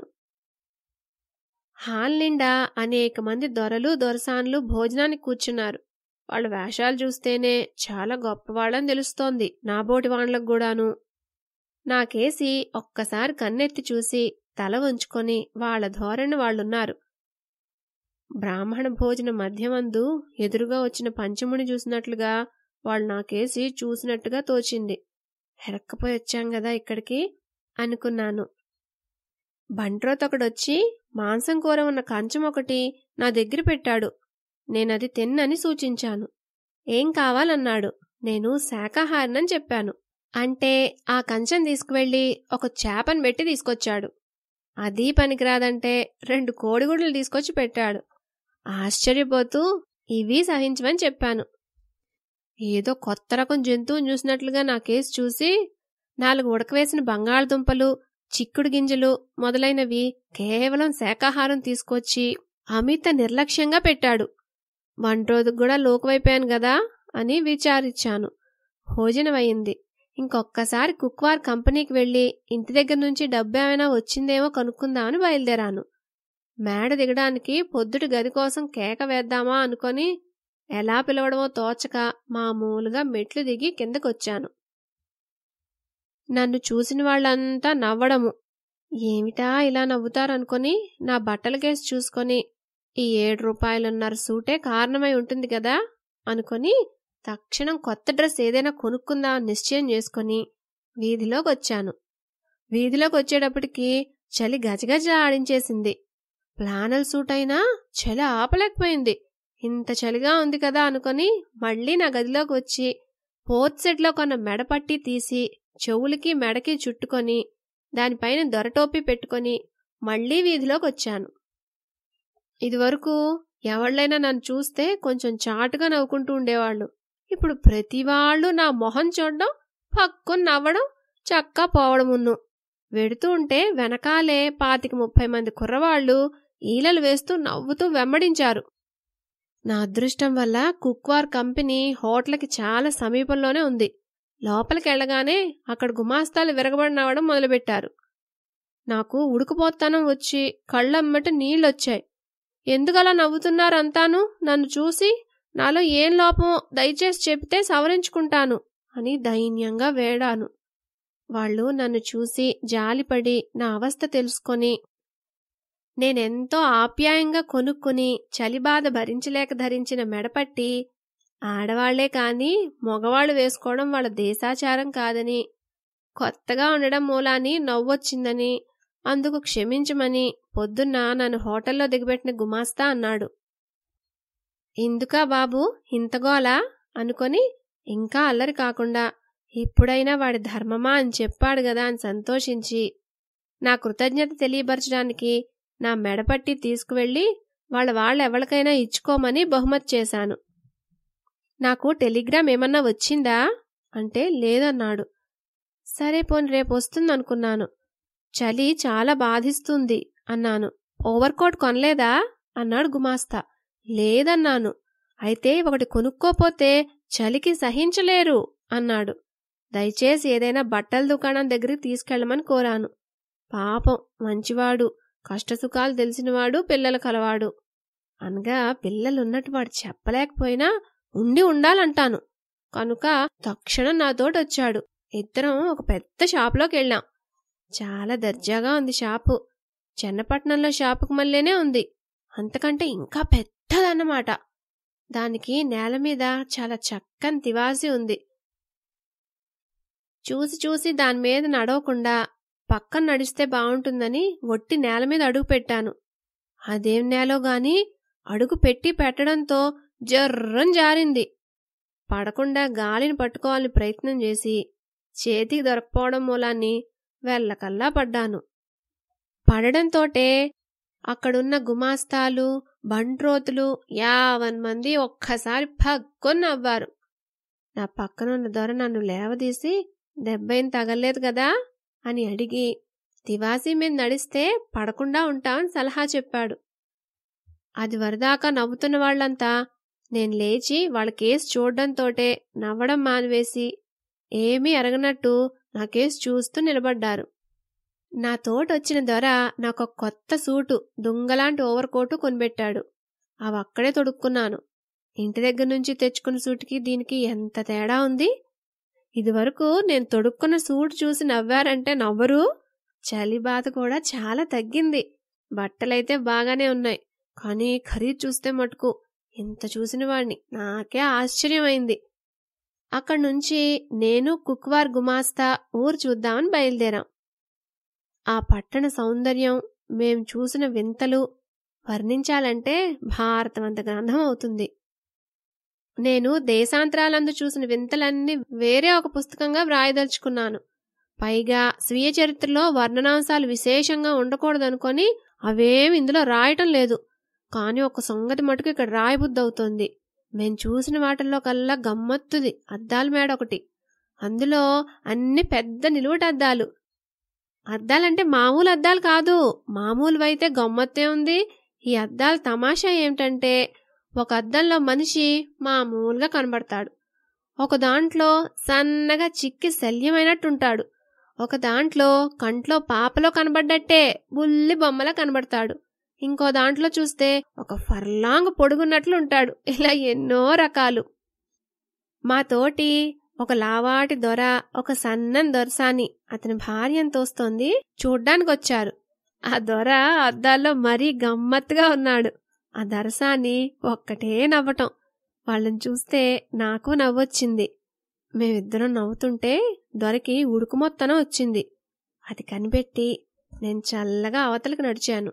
హాల్ నిండా అనేక మంది దొరలు దొరసాన్లు భోజనానికి కూర్చున్నారు. వాళ్ళ వేషాలు చూస్తేనే చాలా గొప్పవాళ్ళని తెలుస్తోంది నాబోటి వాళ్ళకు కూడాను. నాకేసి ఒక్కసారి కన్నెత్తి చూసి తల వంచుకొని వాళ్ళ ధోరణి వాళ్ళున్నారు. బ్రాహ్మణ భోజన మధ్యమందు ఎదురుగా వచ్చిన పంచముని చూసినట్లుగా వాళ్ళు నాకేసి చూసినట్టుగా తోచింది. హెరక్కపోయి వచ్చాం గదా ఇక్కడికి అనుకున్నాను. బంట్రోతొకడొచ్చి మాంసం కూర ఉన్న కంచం ఒకటి నా దగ్గర పెట్టాడు. నేనది తిన్నని సూచించాను. ఏం కావాలన్నాడు. నేను శాకాహారినని చెప్పాను. అంటే ఆ కంచం తీసుకువెళ్ళి ఒక చేపను పెట్టి తీసుకొచ్చాడు. అదీ పనికిరాదంటే 2 కోడిగుడ్లు తీసుకొచ్చి పెట్టాడు. ఆశ్చర్యపోతూ ఇవి సహించమని చెప్పాను. ఏదో కొత్త రకం జంతువుని చూసినట్లుగా నాకేసి చూసి 4 ఉడకవేసిన బంగాళదుంపలు, చిక్కుడు గింజలు మొదలైనవి కేవలం శాకాహారం తీసుకొచ్చి అమిత నిర్లక్ష్యంగా పెట్టాడు. వంటరోజుకు కూడా లోకువైపోయాను గదా అని విచారించాను. భోజనమయింది. ఇంకొక్కసారి కుక్వార్ కంపెనీకి వెళ్లి ఇంటి దగ్గర నుంచి డబ్బు ఏమైనా వచ్చిందేమో కనుక్కుందామని బయలుదేరాను. మేడ దిగడానికి పొద్దుటి గది కోసం కేక వేద్దామా అనుకొని ఎలా పిలవడమో తోచక మామూలుగా మెట్లు దిగి కిందకొచ్చాను. నన్ను చూసిన వాళ్ళంతా నవ్వడము. ఏమిటా ఇలా నవ్వుతారనుకొని నా బట్టల కేసు చూసుకొని ఈ 7 రూపాయలున్నర సూటే కారణమై ఉంటుంది కదా అనుకొని తక్షణం కొత్త డ్రెస్ ఏదైనా కొనుక్కుందామని నిశ్చయం చేసుకుని వీధిలోకి వచ్చాను. వీధిలోకి వచ్చేటప్పటికి చలి గజగజ ఆడించేసింది. ప్లానల్ సూట్ అయినా చలి ఆపలేకపోయింది. ఇంత చలిగా ఉంది కదా అనుకొని మళ్లీ నా గదిలోకి వచ్చి పోర్ట్ సెట్లో కొన్న మెడపట్టి తీసి చెవులకి మెడకి చుట్టుకొని దానిపైన దొరటోపి పెట్టుకొని మళ్లీ వీధిలోకి వచ్చాను. ఇదివరకు ఎవళ్ళైనా నన్ను చూస్తే కొంచెం చాటుగా నవ్వుకుంటూ ఉండేవాళ్ళు. ఇప్పుడు ప్రతివాళ్లు నా మొహం చూడడం, పక్కుని నవ్వడం, చక్కా పోవడమున్ను. వెడుతూ ఉంటే వెనకాలే 25-30 మంది కుర్రవాళ్లు ఈలలు వేస్తూ నవ్వుతూ వెంబడించారు. నా అదృష్టం వల్ల కుక్వార్ కంపెనీ హోటల్కి చాలా సమీపంలోనే ఉంది. లోపలికెళ్లగానే అక్కడ గుమాస్తాలు విరగబడి నవ్వడం మొదలుపెట్టారు. నాకు ఉడుకుపోతానం వచ్చి కళ్ళమ్మట నీళ్ళొచ్చాయి. ఎందుకలా నవ్వుతున్నారంతాను నన్ను చూసి? నాలో ఏం లోపమో దయచేసి చెబితే సవరించుకుంటాను అని దైన్యంగా వేడాను. వాళ్ళు నన్ను చూసి జాలిపడి నా అవస్థ తెలుసుకొని నేనెంతో ఆప్యాయంగా కొనుక్కుని చలిబాధ భరించలేక ధరించిన మెడపట్టి ఆడవాళ్లే కాని మగవాళ్లు వేసుకోవడం వాళ్ళ దేశాచారం కాదని, కొత్తగా ఉండడం మూలాని నవ్వొచ్చిందని, అందుకు క్షమించమని పొద్దున్న నన్ను హోటల్లో దిగబెట్టిన గుమాస్తా అన్నాడు. ఇందుకా బాబు ఇంతగోలా అనుకొని ఇంకా అల్లరి కాకుండా ఇప్పుడైనా వాడి ధర్మమా అని చెప్పాడు గదా అని సంతోషించి నా కృతజ్ఞత తెలియపరచడానికి నా మెడపట్టి తీసుకువెళ్లి వాళ్ళెవరికైనా ఇచ్చుకోమని బహుమతి చేశాను. నాకు టెలిగ్రామ్ ఏమన్నా వచ్చిందా అంటే లేదన్నాడు. సరే పోని రేపు వస్తుందనుకున్నాను. చలి చాలా బాధిస్తుంది అన్నాను. ఓవర్కోట్ కొనలేదా అన్నాడు గుమాస్తా. లేదన్నాను. అయితే ఒకటి కొనుక్కోపోతే చలికి సహించలేరు అన్నాడు. దయచేసి ఏదైనా బట్టల దుకాణం దగ్గరికి తీసుకెళ్లమని కోరాను. పాపం మంచివాడు, కష్టసుఖాలు తెలిసినవాడు, పిల్లలు కలవాడు. అనగా పిల్లలున్నట్టు వాడు చెప్పలేకపోయినా ఉండాలంటాను కనుక తక్షణం నాతోటొచ్చాడు. ఇద్దరం ఒక పెద్ద షాపులోకి వెళ్ళాం. చాలా దర్జాగా ఉంది షాపు. చెన్నపట్నంలో షాపుకు మళ్ళీనే ఉంది. అంతకంటే ఇంకా పెద్దదన్నమాట. దానికి నేల మీద చాలా చక్కని తివాసి ఉంది. చూసి దానిమీద నడవకుండా పక్కన నడిస్తే బావుంటుందని ఒట్టి నేల మీద అడుగు పెట్టాను. అదేం నేలో గాని అడుగు పెట్టడంతో జర్రం జారింది. పడకుండా గాలిని పట్టుకోవాలని ప్రయత్నం చేసి చేతికి దొరకపోవడం మూలాన్ని వెల్లకల్లా పడ్డాను. పడడంతోటే అక్కడున్న గుమాస్తాలు, బంట్రోతులు 50 మంది ఒక్కసారి భగ్గున నవ్వారు. నా పక్కనున్న దొర నన్ను లేవదీసి దెబ్బేం తగలేదు కదా అని అడిగి తివాసీ మీద నడిస్తే పడకుండా ఉంటామని సలహా చెప్పాడు. అది వరదాకా నవ్వుతున్న వాళ్లంతా నేను లేచి వాళ్ళ కేసు చూడ్డంతోటే నవ్వడం మానివేసి ఏమీ ఎరగనట్టు నా కేసు చూస్తూ నిలబడ్డారు. నా తోటొచ్చిన దొర నాకొక కొత్త సూటు, దుంగలాంటి ఓవర్కోటు కొనిపెట్టాడు. అవి అక్కడే తొడుక్కున్నాను. ఇంటి దగ్గర నుంచి తెచ్చుకున్న సూటుకి దీనికి ఎంత తేడా ఉంది. ఇదివరకు నేను తొడుక్కున్న సూటు చూసి నవ్వారంటే నవ్వరు. చలి బాధ కూడా చాలా తగ్గింది. బట్టలైతే బాగానే ఉన్నాయి, కానీ ఖరీదు చూస్తే మటుకు ఇంత చూసిన వాడిని నాకే ఆశ్చర్యమైంది. అక్కడ్నుంచి నేను కుక్వార్ గుమాస్తా ఊరు చూద్దామని బయలుదేరాం. ఆ పట్టణ సౌందర్యం, మేం చూసిన వింతలు వర్ణించాలంటే భారతమంత గ్రంథం అవుతుంది. నేను దేశాంతరాలందు చూసిన వింతలన్నీ వేరే ఒక పుస్తకంగా వ్రాయదలుచుకున్నాను. పైగా స్వీయ చరిత్రలో వర్ణనాంశాలు విశేషంగా ఉండకూడదనుకొని అవేం ఇందులో రాయటం లేదు. కాని ఒక సంగతి మటుకు ఇక్కడ రాయబుద్దవుతోంది. మేం చూసిన వాటిల్లో కల్లా గమ్మత్తుది అద్దాల మేడ ఒకటి. అందులో అన్ని పెద్ద నిలువుటద్దాలు. అద్దాలంటే మామూలు అద్దాలు కాదు. మామూలువైతే గమ్మత్తే ఉంది. ఈ అద్దాల తమాషా ఏమిటంటే ఒక అద్దంలో మనిషి మామూలుగా కనబడతాడు. ఒక దాంట్లో సన్నగా చిక్కి శల్యమైనట్టుంటాడు. ఒక దాంట్లో కంట్లో పాపలో కనబడ్డట్టే బుల్లి బొమ్మలా కనబడతాడు. ఇంకో దాంట్లో చూస్తే ఒక ఫర్లాంగ్ పొడుగున్నట్లుంటాడు. ఇలా ఎన్నో రకాలు. మా తోటి ఒక లావాటి దొర, ఒక సన్నని దొరసాని అతని భార్యను తోస్తోంది చూడ్డానికొచ్చారు. ఆ దొర అద్దాల్లో మరీ గమ్మత్తుగా ఉన్నాడు. ఆ దొరసాని ఒక్కటే నవ్వటం. వాళ్ళని చూస్తే నాకు నవ్వొచ్చింది. మేమిద్దరం నవ్వుతుంటే దొరకి ఉడుకుమొత్తనం వచ్చింది. అది కనిపెట్టి నేను చల్లగా అవతలకు నడిచాను.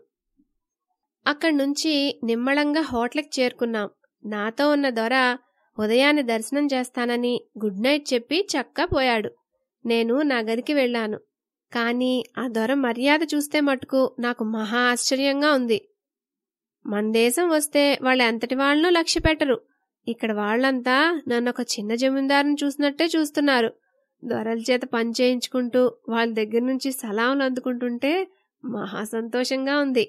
అక్కడ్నుంచి నిమ్మళంగా హోటల్కి చేరుకున్నాం. నాతో ఉన్న దొర ఉదయాన్నే దర్శనం చేస్తానని గుడ్ నైట్ చెప్పి చక్కా పోయాడు. నేను నా గదికి వెళ్లాను. కాని ఆ దొర మర్యాద చూస్తే మటుకు నాకు మహా ఆశ్చర్యంగా ఉంది. మన దేశం వస్తే వాళ్ళు ఎంతటి వాళ్ళనూ లక్ష్య పెట్టరు. ఇక్కడ వాళ్లంతా నన్నొక చిన్న జమీందారుని చూసినట్టే చూస్తున్నారు. దొరల చేత పని చేయించుకుంటూ వాళ్ళ దగ్గర నుంచి సలాంలు అందుకుంటుంటే మహా సంతోషంగా ఉంది.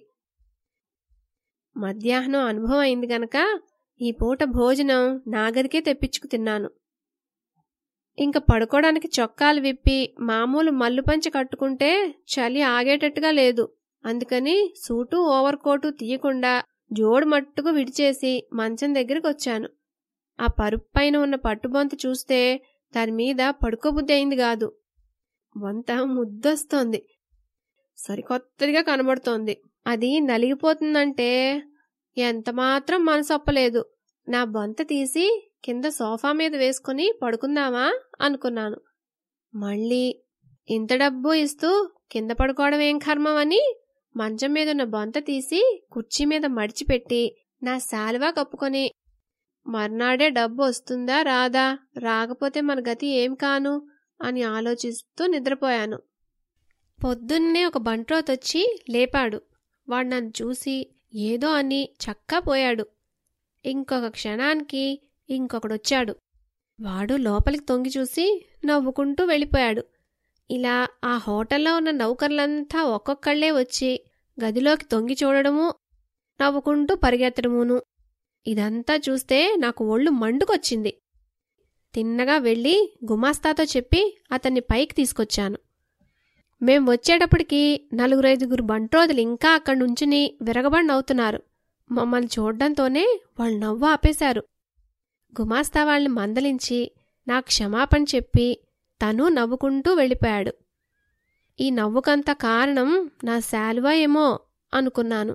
మధ్యాహ్నం అనుభవం అయింది గనక ఈ పూట భోజనం నా గదికే తెప్పించుకు తిన్నాను. ఇంక పడుకోవడానికి చొక్కాలు విప్పి మామూలు మల్లుపంచె కట్టుకుంటే చలి ఆగేటట్టుగా లేదు. అందుకని సూటు ఓవర్ కోటు తీయకుండా జోడు మట్టుకు విడిచేసి మంచం దగ్గరికి వచ్చాను. ఆ పరుపు పైన ఉన్న పట్టుబొంత చూస్తే దానిమీద పడుకోబుద్ధి అయింది కాదు. బొంత ముద్దొస్తోంది, సరికొత్తదిగా కనబడుతోంది. అది నలిగిపోతుందంటే ఎంతమాత్రం మనసొప్పలేదు. నా బొంత తీసి కింద సోఫా మీద వేసుకుని పడుకుందామా అనుకున్నాను. మళ్ళీ ఇంత డబ్బు ఇస్తూ కింద పడుకోవడం ఏం కర్మమని మంచం మీదున్న బొంత తీసి కుర్చీ మీద మడిచిపెట్టి నా శాలువా కప్పుకొని మర్నాడే డబ్బు వస్తుందా రాదా, రాకపోతే మన గతి ఏం కాను అని ఆలోచిస్తూ నిద్రపోయాను. పొద్దున్నే ఒక బంట్రోతొచ్చి లేపాడు. వాడు నన్ను చూసి ఏదో అని చక్కా పోయాడు. ఇంకొక క్షణానికి ఇంకొకడొచ్చాడు. వాడు లోపలికి తొంగి చూసి నవ్వుకుంటూ వెళ్ళిపోయాడు. ఇలా ఆ హోటల్లో ఉన్న నౌకర్లంతా ఒక్కొక్కళ్లే వచ్చి గదిలోకి తొంగి చూడడము, నవ్వుకుంటూ పరిగెత్తడమును. ఇదంతా చూస్తే నాకు ఒళ్ళు మండుకొచ్చింది. తిన్నగా వెళ్ళి గుమాస్తాతో చెప్పి అతన్ని పైకి తీసుకొచ్చాను. మేం వచ్చేటప్పటికి 4-5 బంట్రోదులు ఇంకా అక్కడి నుంచుని విరగబడి నవ్వుతున్నారు. మమ్మల్ని చూడ్డంతోనే వాళ్ళు నవ్వు ఆపేశారు. గుమాస్తా వాళ్ళని మందలించి నా క్షమాపణ చెప్పి తను నవ్వుకుంటూ వెళ్ళిపోయాడు. ఈ నవ్వుకంత కారణం నా శాలువా ఏమో అనుకున్నాను.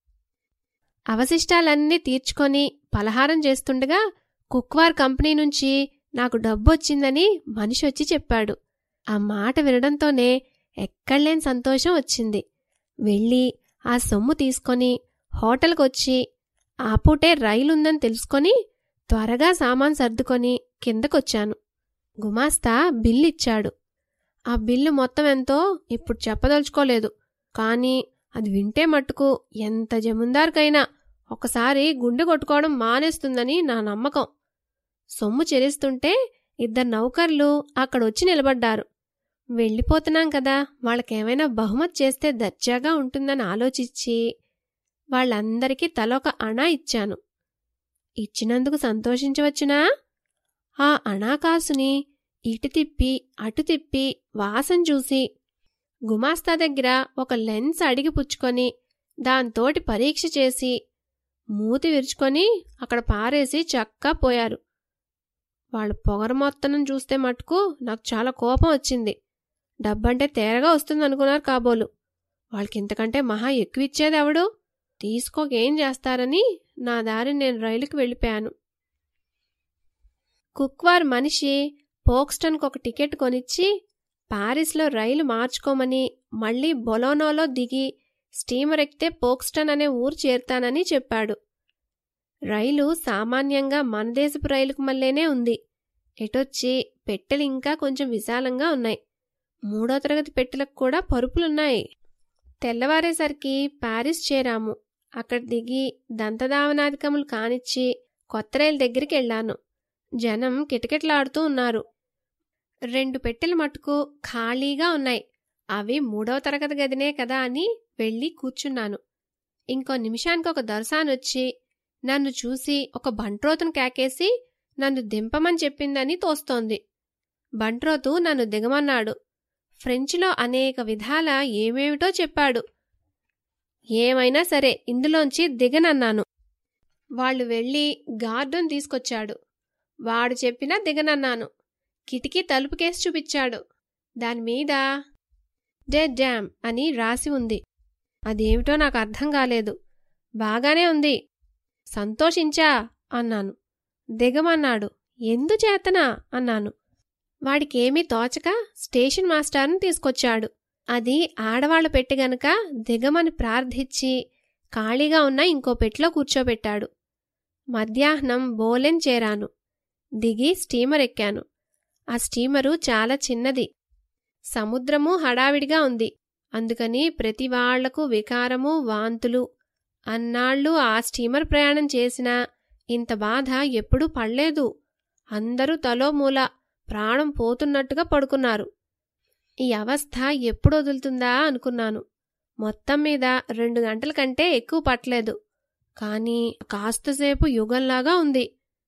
అవశిష్టాలన్నీ తీర్చుకొని పలహారం చేస్తుండగా కుక్వార్ కంపెనీ నుంచి నాకు డబ్బొచ్చిందని మనిషి వచ్చి చెప్పాడు. ఆ మాట వినడంతోనే ఎక్కడలేని సంతోషం వచ్చింది. వెళ్ళి ఆ సొమ్ము తీసుకొని హోటల్కొచ్చి ఆపూటే రైలుందని తెలుసుకొని త్వరగా సామాన్ సర్దుకొని కిందకొచ్చాను. గుమాస్తా బిల్లిచ్చాడు. ఆ బిల్లు మొత్తం ఎంతో ఇప్పుడు చెప్పదలుచుకోలేదు. కానీ అది వింటే మట్టుకు ఎంత జమీందారుకైనా ఒకసారి గుండె కొట్టుకోవడం మానేస్తుందని నా నమ్మకం. సొమ్ము చెల్లిస్తుంటే 2 నౌకర్లు అక్కడొచ్చి నిలబడ్డారు. వెళ్ళిపోతున్నాం కదా, వాళ్ళకేమైనా బహుమతి చేస్తే దర్జాగా ఉంటుందని ఆలోచించి వాళ్ళందరికీ తలొక అణా ఇచ్చాను. ఇచ్చినందుకు సంతోషించవచ్చునా? ఆ అణాకాసుని ఇటు తిప్పి అటు తిప్పి వాసన చూసి గుమాస్తా దగ్గర ఒక లెన్స్ అడిగి పుచ్చుకొని దాంతోటి పరీక్ష చేసి మూతి విరుచుకొని అక్కడ పారేసి చక్కా పోయారు. వాళ్ళ పొగరు మొత్తం చూస్తే మటుకు నాకు చాలా కోపం వచ్చింది. డబ్బంటే తేరగా వస్తుందనుకున్నారు కాబోలు. వాళ్ళకింతకంటే మహా ఎక్కువ ఇచ్చేది ఎవడు? తీసుకోకేం చేస్తారని నా దారి నేను రైలుకి వెళ్ళిపోయాను. కుక్వార్ మనిషి పోక్స్టన్కు ఒక టికెట్ కొనిచ్చి పారిస్లో రైలు మార్చుకోమని మళ్లీ బొలోనోలో దిగి స్టీమర్ ఎక్కితే పోక్స్టన్ అనే ఊరు చేరుతానని చెప్పాడు. రైలు సామాన్యంగా మన దేశపు రైలుకు మళ్ళేనే ఉంది. ఎటొచ్చి పెట్టెలు ఇంకా కొంచెం విశాలంగా ఉన్నాయి. 3వ తరగతి పెట్టెలకు కూడా పరుపులున్నాయి. తెల్లవారేసరికి పారిస్ చేరాము. అక్కడ దిగి దంతధావనాధికములు కానిచ్చి కొత్త రైలు దగ్గరికి వెళ్లాను. జనం కిటకిటలాడుతూ ఉన్నారు. 2 పెట్టెలు మటుకు ఖాళీగా ఉన్నాయి. అవి 3వ తరగతి గదినే కదా అని వెళ్ళి కూర్చున్నాను. ఇంకో నిమిషానికి ఒక దొరసానొచ్చి నన్ను చూసి ఒక బంట్రోతును కేకేసి నన్ను దింపమని చెప్పిందని తోస్తోంది. బంట్రోతు నన్ను దిగమన్నాడు. ఫ్రెంచ్లో అనేక విధాల ఏమేమిటో చెప్పాడు. ఏమైనా సరే ఇందులోంచి దిగనన్నాను. వాళ్ళు వెళ్ళి గార్డును తీసుకొచ్చాడు. వాడు చెప్పినా దిగనన్నాను. కిటికీ తలుపుకేసి చూపించాడు. దానిమీద డే డ్యామ్ అని రాసి ఉంది. అదేమిటో నాకు అర్థం కాలేదు. బాగానే ఉంది, సంతోషించా అన్నాను. దిగమన్నాడు. ఎందుచేతనా అన్నాను. వాడికేమీ తోచక స్టేషన్ మాస్టర్ని తీసుకొచ్చాడు. అది ఆడవాళ్ల పెట్టి గనక దిగమని ప్రార్థించి ఖాళీగా ఉన్న ఇంకో పెట్టెలో కూర్చోబెట్టాడు. మధ్యాహ్నం బోలెన్ చేరాను. దిగి స్టీమర్ ఎక్కాను. ఆ స్టీమరు చాలా చిన్నది. సముద్రము హడావిడిగా ఉంది. అందుకని ప్రతి వాళ్లకు వికారము, వాంతులు. అన్నాళ్ళు ఆ స్టీమర్ ప్రయాణం చేసినా ఇంత బాధ ఎప్పుడూ పడలేదు. అందరూ తలో మూల ప్రాణం పోతున్నట్టుగా పడుకున్నారు. ఈ అవస్థ ఎప్పుడు వదులుతుందా అనుకున్నాను. మొత్తం మీద 2 గంటల కంటే ఎక్కువ పట్టలేదు. కానీ కాస్తసేపు యుగంలాగా ఉంది.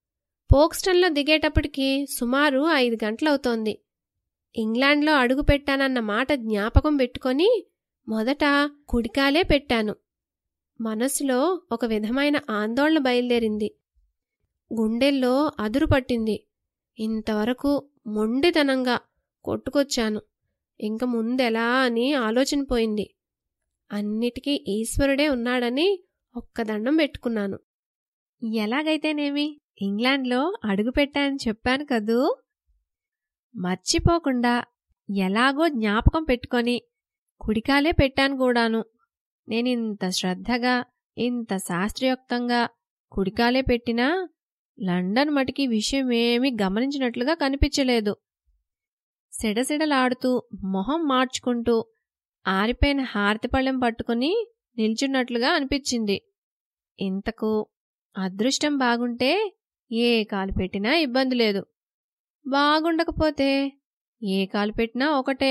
పోక్స్టన్లో దిగేటప్పటికి సుమారు 5 గంటలవుతోంది. ఇంగ్లాండ్లో అడుగు పెట్టానన్న మాట జ్ఞాపకం పెట్టుకొని మొదట కుడికాలే పెట్టాను. మనసులో ఒక విధమైన ఆందోళన బయలుదేరింది. గుండెల్లో అదురు పట్టింది. ఇంతవరకు మొండితనంగా కొట్టుకొచ్చాను, ఇంక ముందెలా అని ఆలోచన పోయింది. అన్నిటికీ ఈశ్వరుడే ఉన్నాడని ఒక్క దండం పెట్టుకున్నాను. ఎలాగైతేనేమి ఇంగ్లాండ్లో అడుగుపెట్టానని చెప్పాను కదూ, మర్చిపోకుండా ఎలాగో జ్ఞాపకం పెట్టుకొని కుడికాలే పెట్టాను కూడాను. నేనింత శ్రద్ధగా, ఇంత శాస్త్రయుక్తంగా కుడికాలే పెట్టినా లండన్ మటికి విషయమేమీ గమనించినట్లుగా కనిపించలేదు. సిడసిడలాడుతూ మొహం మార్చుకుంటూ ఆరిపోయిన హారతిపళ్ళెం పట్టుకుని నిల్చున్నట్లుగా అనిపించింది. ఇంతకు అదృష్టం బాగుంటే ఏ కాలు పెట్టినా ఇబ్బంది లేదు, బాగుండకపోతే ఏ కాలు పెట్టినా ఒకటే.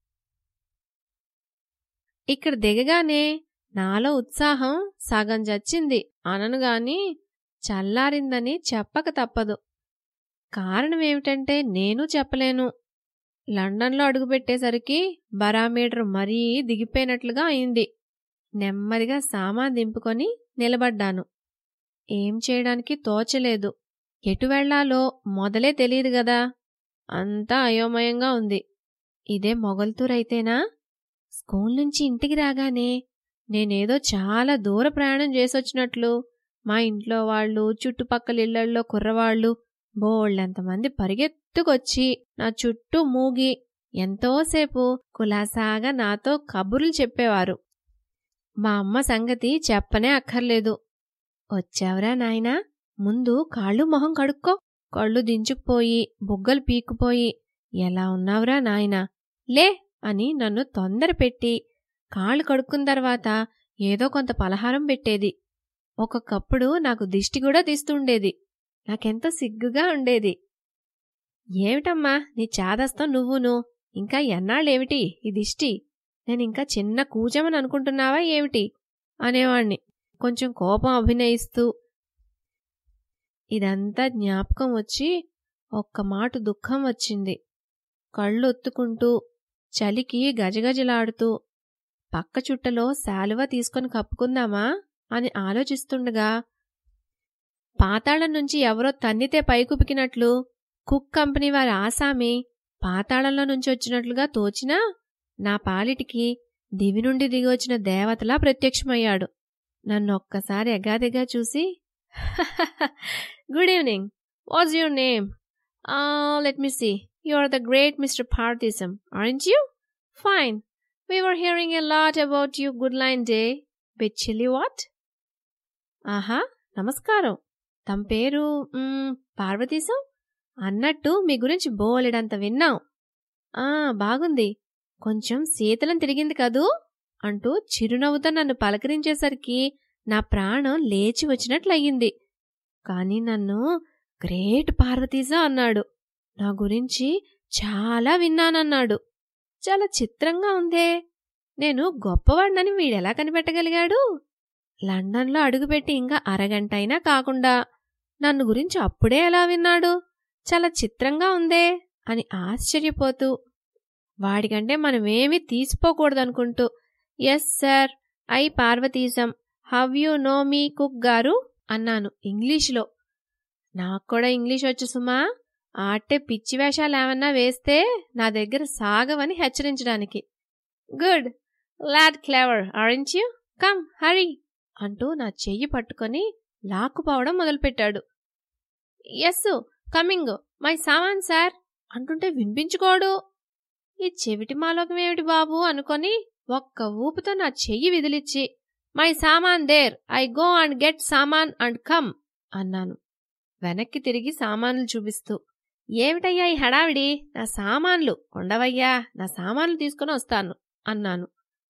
ఇక్కడ దిగగానే నాలో ఉత్సాహం సగం చచ్చింది అననుగాని చల్లారిందని చెప్పక తప్పదు. కారణమేమిటంటే నేను చెప్పలేను. లండన్లో అడుగుపెట్టేసరికి బరామీటర్ మరీ దిగిపోయినట్లుగా అయింది. నెమ్మదిగా సామాన్ దింపుకొని నిలబడ్డాను. ఏం చేయడానికి తోచలేదు. ఎటు వెళ్లాలో మొదలే తెలియదు గదా. అంతా అయోమయంగా ఉంది. ఇదే మొగల్తూరైతేనా? స్కూల్ నుంచి ఇంటికి రాగానే నేనేదో చాలా దూర ప్రయాణం చేసొచ్చినట్లు మా ఇంట్లో వాళ్ళు, చుట్టుపక్కల ఇళ్లల్లో కుర్రవాళ్లు బోళ్లంతమంది పరిగెత్తుకొచ్చి నా చుట్టూ మూగి ఎంతోసేపు కులాసాగా నాతో కబుర్లు చెప్పేవారు. మా అమ్మ సంగతి చెప్పనే అక్కర్లేదు. వచ్చావురా నాయనా, ముందు కాళ్ళు మొహం కడుక్కో, కళ్ళు దించుకుపోయి బుగ్గలు పీక్కుపోయి ఎలా ఉన్నావురా నాయనా, లే అని నన్ను తొందర పెట్టి కాళ్ళు కడుక్కున్న తర్వాత ఏదో కొంత పలహారం పెట్టేది. ఒక్కొక్కప్పుడు నాకు దిష్టి కూడా తీస్తుండేది. నాకెంతో సిగ్గుగా ఉండేది. ఏమిటమ్మా నీ చాదస్తం నువ్వును, ఇంకా ఎన్నాళ్ళేమిటి ఈ దిష్టి, నేనింకా చిన్న కూజమని అనుకుంటున్నావా ఏమిటి అనేవాణ్ణి కొంచెం కోపం అభినయిస్తూ. ఇదంతా జ్ఞాపకం వచ్చి ఒక్క మాటు దుఃఖం వచ్చింది. కళ్ళు ఒత్తుకుంటూ చలికి గజగజలాడుతూ పక్క చుట్టలో శాలువ తీసుకొని కప్పుకుందామా అని ఆలోచిస్తుండగా పాతాళం నుంచి ఎవరో తన్నితే పైకుపికినట్లు కుక్ కంపెనీ వారి ఆసామి పాతాళంలో నుంచి వచ్చినట్లుగా తోచినా నా పాలిటికి దివి నుండి దిగొచ్చిన దేవతలా ప్రత్యక్షమయ్యాడు. నన్నొక్కసారి ఎగాదిగా చూసి, good evening, what's your name? Let me see, you are the great mister Bharatisam, aren't you? Fine. We were hearing a lot about you Goodline Day. Bit chilly what? ఆహా, నమస్కారం. తమ పేరు పార్వతీశం అన్నట్టు మీ గురించి బోలెడంత విన్నాం. బాగుంది, కొంచెం శీతలం తిరిగింది కదూ అంటూ చిరునవ్వుతో నన్ను పలకరించేసరికి నా ప్రాణం లేచి వచ్చినట్లయింది. కాని నన్ను గ్రేట్ పార్వతీశం అన్నాడు. నా గురించి చాలా విన్నానన్నాడు. చాలా చిత్రంగా ఉందే, నేను గొప్పవాడినని వీడెలా కనిపెట్టగలిగాడు? లండన్లో అడుగుపెట్టి ఇంకా అరగంట అయినా కాకుండా నన్ను గురించి అప్పుడే ఎలా విన్నాడు? చాలా చిత్రంగా ఉందే అని ఆశ్చర్యపోతూ, వాడికంటే మనమేమీ తీసిపోకూడదనుకుంటూ, yes sir, I Parvateesam, have you know me Cook గారు అన్నాను ఇంగ్లీషులో. నాక్కూడా ఇంగ్లీష్ వచ్చు సుమా, ఆట్టే పిచ్చి వేషాలేమన్నా వేస్తే నా దగ్గర సాగవని హెచ్చరించడానికి. Good lad, clever aren't you? Come hurry అంటూ నా చెయ్యి పట్టుకొని లాక్కుపోవడం మొదలుపెట్టాడు. Yes coming, my saman sir అంటుంటే వినిపించుకోడు. ఈ చెవిటి మాలోకమేమిటి బాబు అనుకొని ఒక్క ఊపుతో నా చెయ్యి విదిలిచ్చి, my saman there, I go and get saman and come అన్నాను వెనక్కి తిరిగి సామాన్లు చూపిస్తూ. ఏమిటయ్యా ఈ హడావిడి, నా సామాన్లు ఉండవయ్యా, నా సామాన్లు తీసుకుని వస్తాను అన్నాను.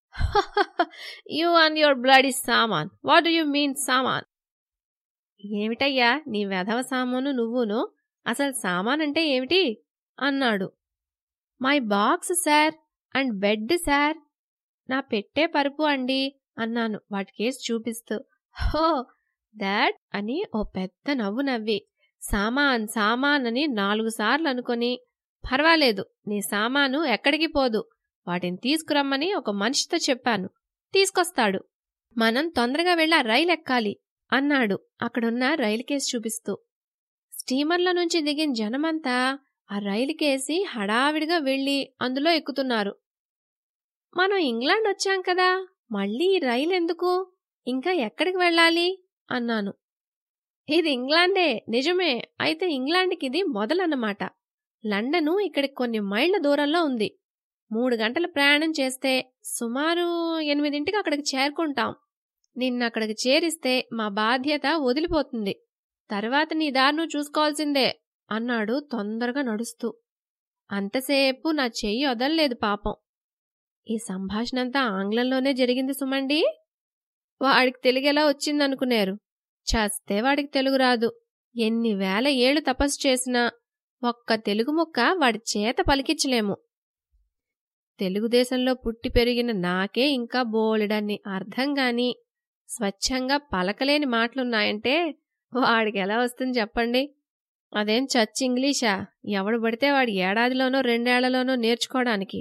You and your bloody saman, what do you mean saman? ఏమిటయ్యా నీ వెధవ సామాను నువ్వును, అసలు సామాన్ అంటే ఏమిటి అన్నాడు. My box sir and bed sir, నా పెట్టే పరుపు అండి అన్నాను వాటికేసి చూపిస్తూ. హో దాట్ అని ఓ పెద్ద నవ్వు నవ్వి, సామాన్ సామాన్ అని 4 సార్లు అనుకొని, పర్వాలేదు, నీ సామాను ఎక్కడికి పోదు, వాటిని తీసుకురమ్మని ఒక మనిషితో చెప్పాను, తీసుకొస్తాడు. మనం తొందరగా వెళ్ళి ఆ రైలు ఎక్కాలి అన్నాడు అక్కడున్న రైలు కేసు చూపిస్తూ. స్టీమర్ల నుంచి దిగిన జనమంతా ఆ రైలు కేసి హడావిడిగా వెళ్లి అందులో ఎక్కుతున్నారు. మనం ఇంగ్లాండ్ వచ్చాం కదా, మళ్ళీ ఈ రైలు ఎందుకు, ఇంకా ఎక్కడికి వెళ్ళాలి అన్నాను. ఇది ఇంగ్లాండే, నిజమే. అయితే ఇంగ్లాండ్కి ఇది మొదలన్నమాట. లండను ఇక్కడికి కొన్ని మైళ్ల దూరంలో ఉంది. 3 గంటల ప్రయాణం చేస్తే సుమారు 8ంటికి అక్కడికి చేరుకుంటాం. నిన్నక్కడికి చేరిస్తే మా బాధ్యత వదిలిపోతుంది. తర్వాత నీ దారి నువ్వు చూసుకోవాల్సిందే అన్నాడు తొందరగా నడుస్తూ. అంతసేపు నా చెయ్యి వదల్లేదు పాపం. ఈ సంభాషణంతా ఆంగ్లంలోనే జరిగింది సుమండి. వాడికి తెలుగెలా వచ్చిందనుకునేరు. చస్తే వాడికి తెలుగు రాదు. ఎన్ని వేల ఏళ్లు తపస్సు చేసినా ఒక్క తెలుగు ముక్క వాడి చేత పలికించలేము. తెలుగుదేశంలో పుట్టి పెరిగిన నాకే ఇంకా బోలెడన్ని అర్థంగాని స్వచ్ఛంగా పలకలేని మాటలున్నాయంటే వాడికి ఎలా వస్తుంది చెప్పండి. అదేం చచ్చి ఇంగ్లీషా, ఎవడు పడితే వాడి ఏడాదిలోనో 2 ఏళ్లలోనో నేర్చుకోవడానికి.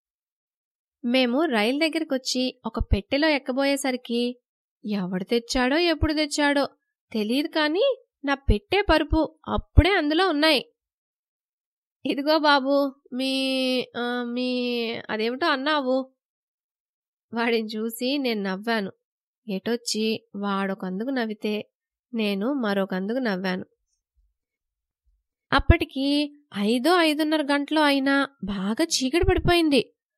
మేము రైలు దగ్గరకొచ్చి ఒక పెట్టెలో ఎక్కబోయేసరికి ఎవడు తెచ్చాడో ఎప్పుడు తెచ్చాడో తెలీదు కాని నా పెట్టే పరుపు అప్పుడే అందులో ఉన్నాయి. ఇదిగో బాబూ, మీ అదేమిటో అన్నావు. వాడిని చూసి నేను నవ్వాను. ఎటొచ్చి వాడొకందుకు నవ్వితే నేను మరొకందుకు నవ్వాను. అప్పటికి 5:30 గంటలో అయినా బాగా చీకటి పడిపోయింది.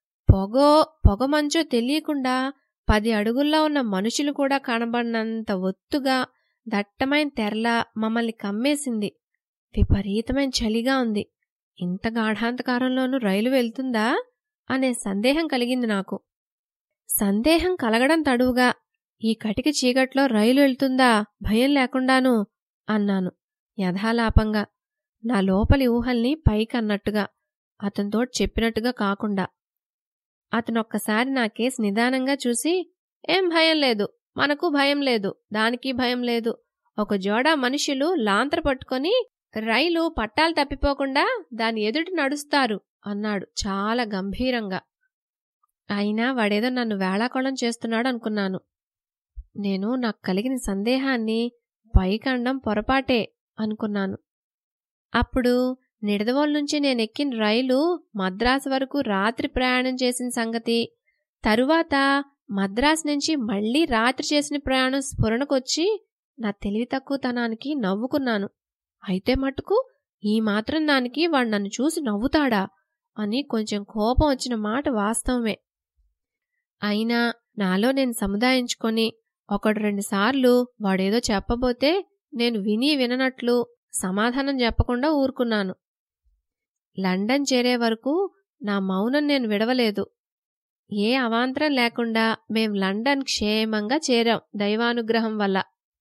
పొగ మంచో తెలియకుండా 10 అడుగుల్లో ఉన్న మనుషులు కూడా కనబడినంత ఒత్తుగా దట్టమైన తెరలా మమ్మల్ని కమ్మేసింది. విపరీతమైన చలిగా ఉంది. ఇంత గాఢాంధకారంలోనూ రైలు వెళ్తుందా అనే సందేహం కలిగింది నాకు. సందేహం కలగడం తడువుగా, ఈ కటిక చీకట్లో రైలు వెళ్తుందా భయం లేకుండాను అన్నాను యథాలాపంగా, నా లోపలి ఊహల్ని పైకన్నట్టుగా, అతనితోటి చెప్పినట్టుగా కాకుండా. అతనొక్కసారి నా కేసు నిదానంగా చూసి, ఏం భయం లేదు, మనకు భయం లేదు, దానికి భయం లేదు, ఒక జోడా మనుషులు లాంతర పట్టుకొని రైలు పట్టాలు తప్పిపోకుండా దాని ఎదుటి నడుస్తారు అన్నాడు చాలా గంభీరంగా. అయినా వాడేదో నన్ను వేళాకోళం చేస్తున్నాడు అనుకున్నాను. నేను నాకు కలిగిన సందేహాన్ని పైకండం పొరపాటే అనుకున్నాను. అప్పుడు నిడదవోలు నుంచి నేనెక్కిన రైలు మద్రాసు వరకు రాత్రి ప్రయాణం చేసిన సంగతి, తరువాత మద్రాసు నుంచి మళ్లీ రాత్రి చేసిన ప్రయాణం స్ఫురణకొచ్చి నా తెలివి తక్కువతనానికి నవ్వుకున్నాను. అయితే మటుకు ఈ మాత్రం దానికి వాడు నన్ను చూసి నవ్వుతాడా అని కొంచెం కోపం వచ్చిన మాట వాస్తవమే. అయినా నాలో నేను సముదాయించుకొని 1-2 సార్లు వాడేదో చెప్పబోతే నేను విననట్లు సమాధానం చెప్పకుండా ఊరుకున్నాను. లండన్ చేరే వరకు నా మౌనం నేను విడవలేదు. ఏ అవాంతరం లేకుండా మేం లండన్ క్షేమంగా చేరాం దైవానుగ్రహం వల్ల.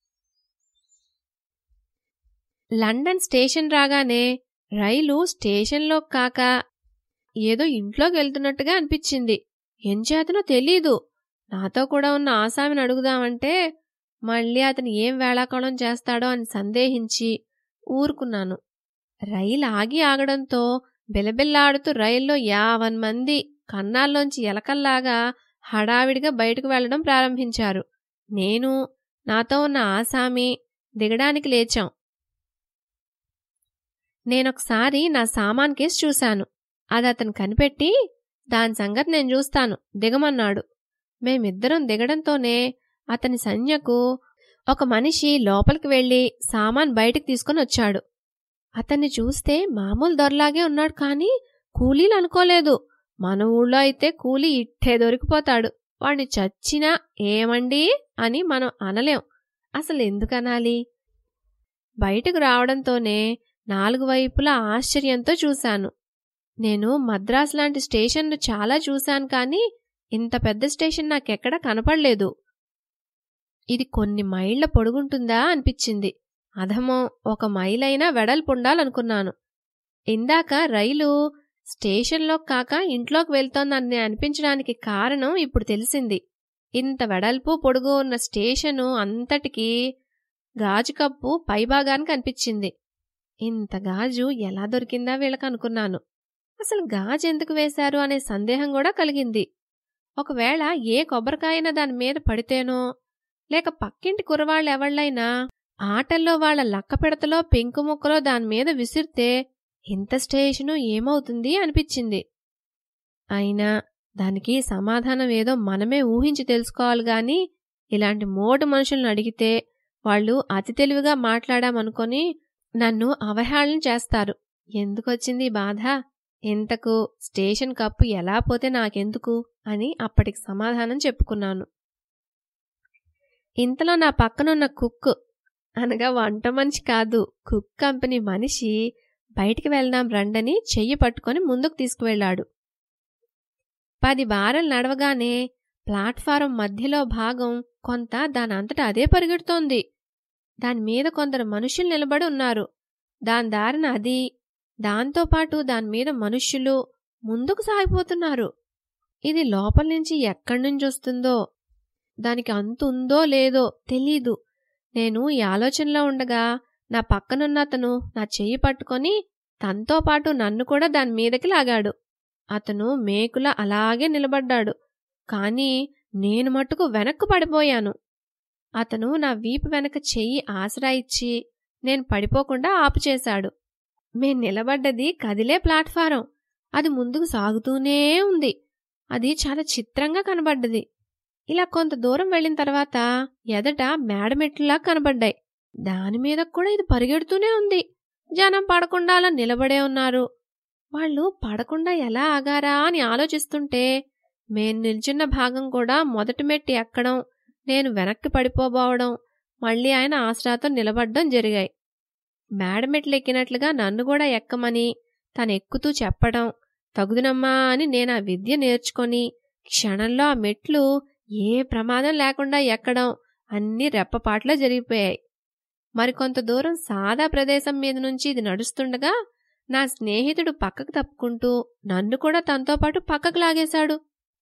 లండన్ స్టేషన్ రాగానే రైలు స్టేషన్లో కాక ఏదో ఇంట్లోకి వెళ్తున్నట్టుగా అనిపించింది. ఎంచేతనో తెలీదు. నాతో కూడా ఉన్న ఆసామిని అడుగుదామంటే మళ్ళీ అతను ఏం వేళాకోళం చేస్తాడో అని సందేహించి ఊరుకున్నాను. రైలు ఆగడంతో బిలబిల్లాడుతూ రైల్లో 50 మంది కన్నాల్లోంచి ఎలకల్లాగా హడావిడిగా బయటకు వెళ్లడం ప్రారంభించారు. నేను, నాతో ఉన్న ఆసామి దిగడానికి లేచాం. నేనొకసారి నా సామాన్ కేసు చూశాను. అది అతను కనిపెట్టి, దాని సంగతి నేను చూస్తాను, దిగమన్నాడు. మేమిద్దరం దిగడంతోనే అతని సంజ్ఞకు ఒక మనిషి లోపలికి వెళ్లి సామాన్ బయటికి తీసుకుని వచ్చాడు. అతన్ని చూస్తే మామూలు దొరలాగే ఉన్నాడు కానీ కూలీలు అనుకోలేదు. మన ఊళ్ళో అయితే కూలీ ఇట్టే దొరికిపోతాడు. వాణ్ణి చచ్చినా ఏమండి అని మనం అనలేం. అసలు ఎందుకనాలి? బయటకు రావడంతోనే 4 వైపులా ఆశ్చర్యంతో చూశాను. నేను మద్రాసు లాంటి స్టేషన్లు చాలా చూశాను కానీ ఇంత పెద్ద స్టేషన్ నాకెక్కడా కనపడలేదు. ఇది కొన్ని మైళ్ల పొడుగుంటుందా అనిపించింది. అధమో 1 మైలైనా వెడల్పుండాలనుకున్నాను. ఇందాక రైలు స్టేషన్లో కాక ఇంట్లోకి వెళ్తోందని అనిపించడానికి కారణం ఇప్పుడు తెలిసింది. ఇంత వెడల్పు పొడుగు ఉన్న స్టేషను అంతటికీ గాజుకప్పు పైభాగానికి అనిపించింది. ఇంత గాజు ఎలా దొరికిందా వీళ్ళకనుకున్నాను. అసలు గాజు ఎందుకు వేశారు అనే సందేహం కూడా కలిగింది. ఒకవేళ ఏ కొబ్బరికాయన దాని మీద పడితేనో, లేక పక్కింటి కుర్రవాళ్ళెవళ్ళైనా ఆటల్లో వాళ్ల లక్కపెడతలో పెంకు ముక్కలో దానిమీద విసిరితే ఇంత స్టేషను ఏమవుతుంది అనిపించింది. అయినా దానికి సమాధానం ఏదో మనమే ఊహించి తెలుసుకోవాలి గాని, ఇలాంటి మోటు మనుషులను అడిగితే వాళ్ళు అతి తెలివిగా మాట్లాడామనుకొని నన్ను అవహేళన చేస్తారు. ఎందుకొచ్చింది బాధ? ఇంతకు స్టేషన్ కప్పు ఎలా పోతే నాకెందుకు అని అప్పటికి సమాధానం చెప్పుకున్నాను. ఇంతలో నా పక్కనున్న కుక్, అనగా వంట మనిషి కాదు, కుక్ కంపెనీ మనిషి బయటికి వెళ్దాం రండని చెయ్యి పట్టుకొని ముందుకు తీసుకువెళ్లాడు. 10 బారలు నడవగానే ప్లాట్ఫారం మధ్యలో భాగం కొంత దానంతట అదే పరిగెడుతోంది. దానిమీద కొందరు మనుషులు నిలబడి ఉన్నారు. దాని దారిన అది, దాంతోపాటు దానిమీద మనుష్యులు ముందుకు సాగిపోతున్నారు. ఇది లోపల నుంచి ఎక్కడ్నుంచొస్తుందో, దానికి అంతుందో లేదో తెలీదు. నేను ఈ ఆలోచనలో ఉండగా నా పక్కనున్నతను నా చెయ్యి పట్టుకొని తనతో పాటు నన్ను కూడా దానిమీదకి లాగాడు. అతను మేకులా అలాగే నిలబడ్డాడు. కాని నేను మట్టుకు వెనక్కు పడిపోయాను. అతను నా వీపు వెనక చెయ్యి ఆసరా ఇచ్చి నేను పడిపోకుండా ఆపుచేశాడు. మేం నిలబడ్డది కదిలే ప్లాట్ఫారం. అది ముందుకు సాగుతూనే ఉంది. అది చాలా చిత్రంగా కనబడ్డది. ఇలా కొంత దూరం వెళ్లిన తర్వాత ఎదట మేడమెట్లులా కనబడ్డాయి. దానిమీద కూడా ఇది పరిగెడుతూనే ఉంది. జనం పడకుండా అలా నిలబడే ఉన్నారు. వాళ్ళు పడకుండా ఎలా ఆగారా అని ఆలోచిస్తుంటే మేం నిల్చున్న భాగం కూడా మొదటి మెట్టి ఎక్కడం, నేను వెనక్కి పడిపోబోవడం, మళ్లీ ఆయన ఆసరాతో నిలబడ్డం జరిగాయి. మేడమెట్లు ఎక్కినట్లుగా నన్ను కూడా ఎక్కమని తనెక్కుతూ చెప్పడం, తగుదునమ్మా అని నేనా విద్య నేర్చుకొని క్షణంలో ఆ మెట్లు ఏ ప్రమాదం లేకుండా ఎక్కడం అన్నీ రెప్పపాట్లో జరిగిపోయాయి. మరికొంత దూరం సాదా ప్రదేశం మీద నుంచి ఇది నడుస్తుండగా నా స్నేహితుడు పక్కకు తప్పుకుంటూ నన్ను కూడా తనతో పాటు పక్కకు లాగేశాడు.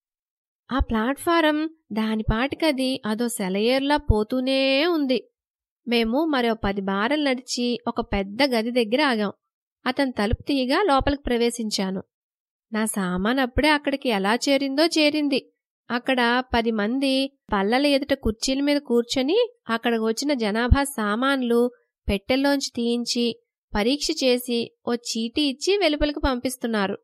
ఆ ప్లాట్ఫారం దానిపాటికది అదో సెలయేర్లా పోతూనే ఉంది. మేము మరో 10 బారలు నడిచి ఒక పెద్ద గది దగ్గర ఆగాం. అతను తలుపు తీయగా లోపలికి ప్రవేశించాను. నా సామాన్ అప్పుడే అక్కడికి ఎలా చేరిందో చేరింది. అక్కడ 10 మంది పల్లల ఎదుట కుర్చీల మీద కూర్చొని అక్కడికి వచ్చిన జనాభా సామాన్లు పెట్టెల్లోంచి తీయించి పరీక్ష చేసి ఓ చీటీ ఇచ్చి వెలుపలికి పంపిస్తున్నారు.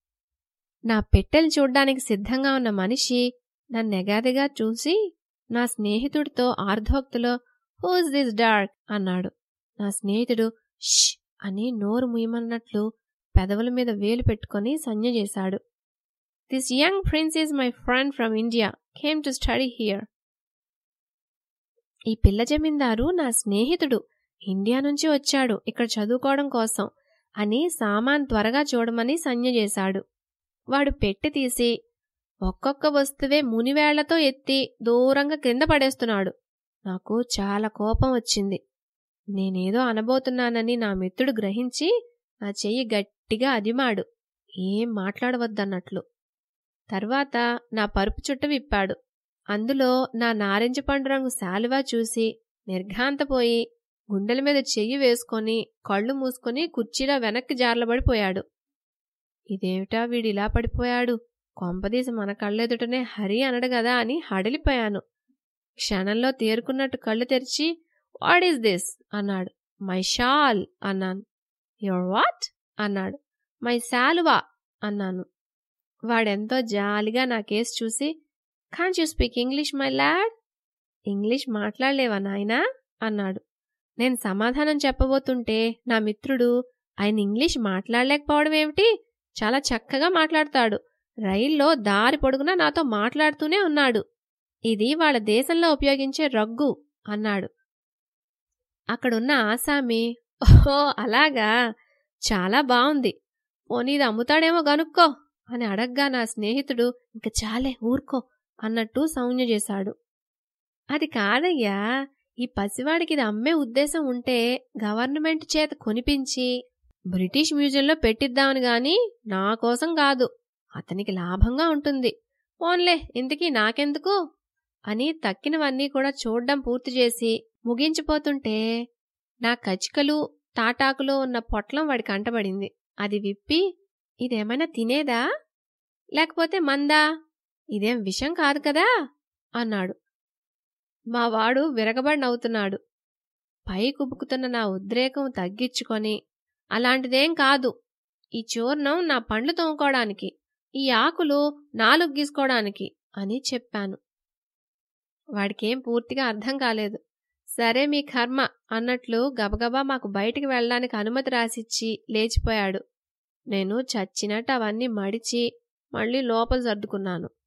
నా పెట్టెలు చూడ్డానికి సిద్ధంగా ఉన్న మనిషి నన్నెగాదిగా చూసి నా స్నేహితుడితో ఆర్ధోక్తిలో హూస్ దిస్ డార్క్ అన్నాడు. నా స్నేహితుడు ష్ అని నోరు ముయ్యమన్నట్లు పెదవుల మీద వేలు పెట్టుకుని సంజ్ఞ చేశాడు. This young prince is my friend from India, came to study here. ఈ పిల్ల జమీందారు నా స్నేహితుడు, ఇండియా నుంచి వచ్చాడు ఇక్కడ చదువుకోవడం కోసం అని సామాన్ త్వరగా చూడమని సంజ్ఞ చేశాడు. వాడు పెట్టె తీసి ఒక్కొక్క వస్తువే మునివేళ్లతో ఎత్తి దూరంగా క్రింద పడేస్తున్నాడు. నాకు చాలా కోపం వచ్చింది. నేనేదో అనబోతున్నానని నా మిత్రుడు గ్రహించి నా చెయ్యి గట్టిగా అదిమాడు, ఏం మాట్లాడవద్దన్నట్లు. తర్వాత నా పరుపు చుట్ట విప్పాడు. అందులో నా నారింజ పండు రంగు శాలువా చూసి నిర్ఘాంతపోయి గుండెల మీద చెయ్యి వేసుకొని కళ్ళు మూసుకొని కుర్చీలో వెనక్కి జార్లబడిపోయాడు. ఇదేమిటా వీడిలా పడిపోయాడు, కొంపదీసి మన కళ్ళెదుటనే హరి అనడు గదా అని హడిలిపోయాను. క్షణంలో తేరుకున్నట్టు కళ్ళు తెరిచి వాట్ ఈస్ దిస్ అన్నాడు. మై షాల్ అన్నాను. యువర్ వాట్ అన్నాడు. మై శాలువా అన్నాను. వాడెంతో జాలిగా నా కేసు చూసి can't you speak English my lad, English మాట్లాడలేవా నాయనా అన్నాడు. నేను సమాధానం చెప్పబోతుంటే నా మిత్రుడు ఆయన ఇంగ్లీష్ మాట్లాడలేకపోవడం ఏమిటి, చాలా చక్కగా మాట్లాడతాడు, రైల్లో దారి పొడుగునా నాతో మాట్లాడుతూనే ఉన్నాడు, ఇది వాళ్ళ దేశంలో ఉపయోగించే రగ్గు అన్నాడు. అక్కడున్న ఆసామి ఓహో అలాగా, చాలా బావుంది, పోనీ ఇది అమ్ముతాడేమో గనుక్కో అని అడగ్గా నా స్నేహితుడు ఇంక చాలే ఊరుకో అన్నట్టు సౌజ్ఞ చేశాడు. అది కాదయ్యా, ఈ పసివాడికి ఇది అమ్మే ఉద్దేశం ఉంటే గవర్నమెంట్ చేత కొనిపించి బ్రిటిష్ మ్యూజియంలో పెట్టిద్దామని గాని నా కోసం కాదు, అతనికి లాభంగా ఉంటుంది, పోన్లే ఇంతకీ నాకెందుకు అని తక్కినవన్నీ కూడా చూడ్డం పూర్తి చేసి ముగించిపోతుంటే నా కచికలు తాటాకులో ఉన్న పొట్లం వాడి కంటబడింది. అది విప్పి, ఇదేమైనా తినేదా లేకపోతే మందా? ఇదేం విషం కాదు కదా అన్నాడు. మావాడు విరగబడి నవ్వుతున్నాడు. పై కుబుకుతున్న నా ఉద్రేకం తగ్గించుకొని, అలాంటిదేం కాదు, ఈ చూర్ణం నా పండ్లు తోముకోవడానికి, ఈ ఆకులు నాలుగు గీసుకోవడానికి అని చెప్పాను. వాడికేం పూర్తిగా అర్థం కాలేదు. సరే మీ కర్మ అన్నట్లు గబగబా మాకు బయటికి వెళ్ళడానికి అనుమతి రాసిచ్చి లేచిపోయాడు. నేను చచ్చినట్టు అవన్నీ మడిచి మళ్ళీ లోపల సర్దుకున్నాను.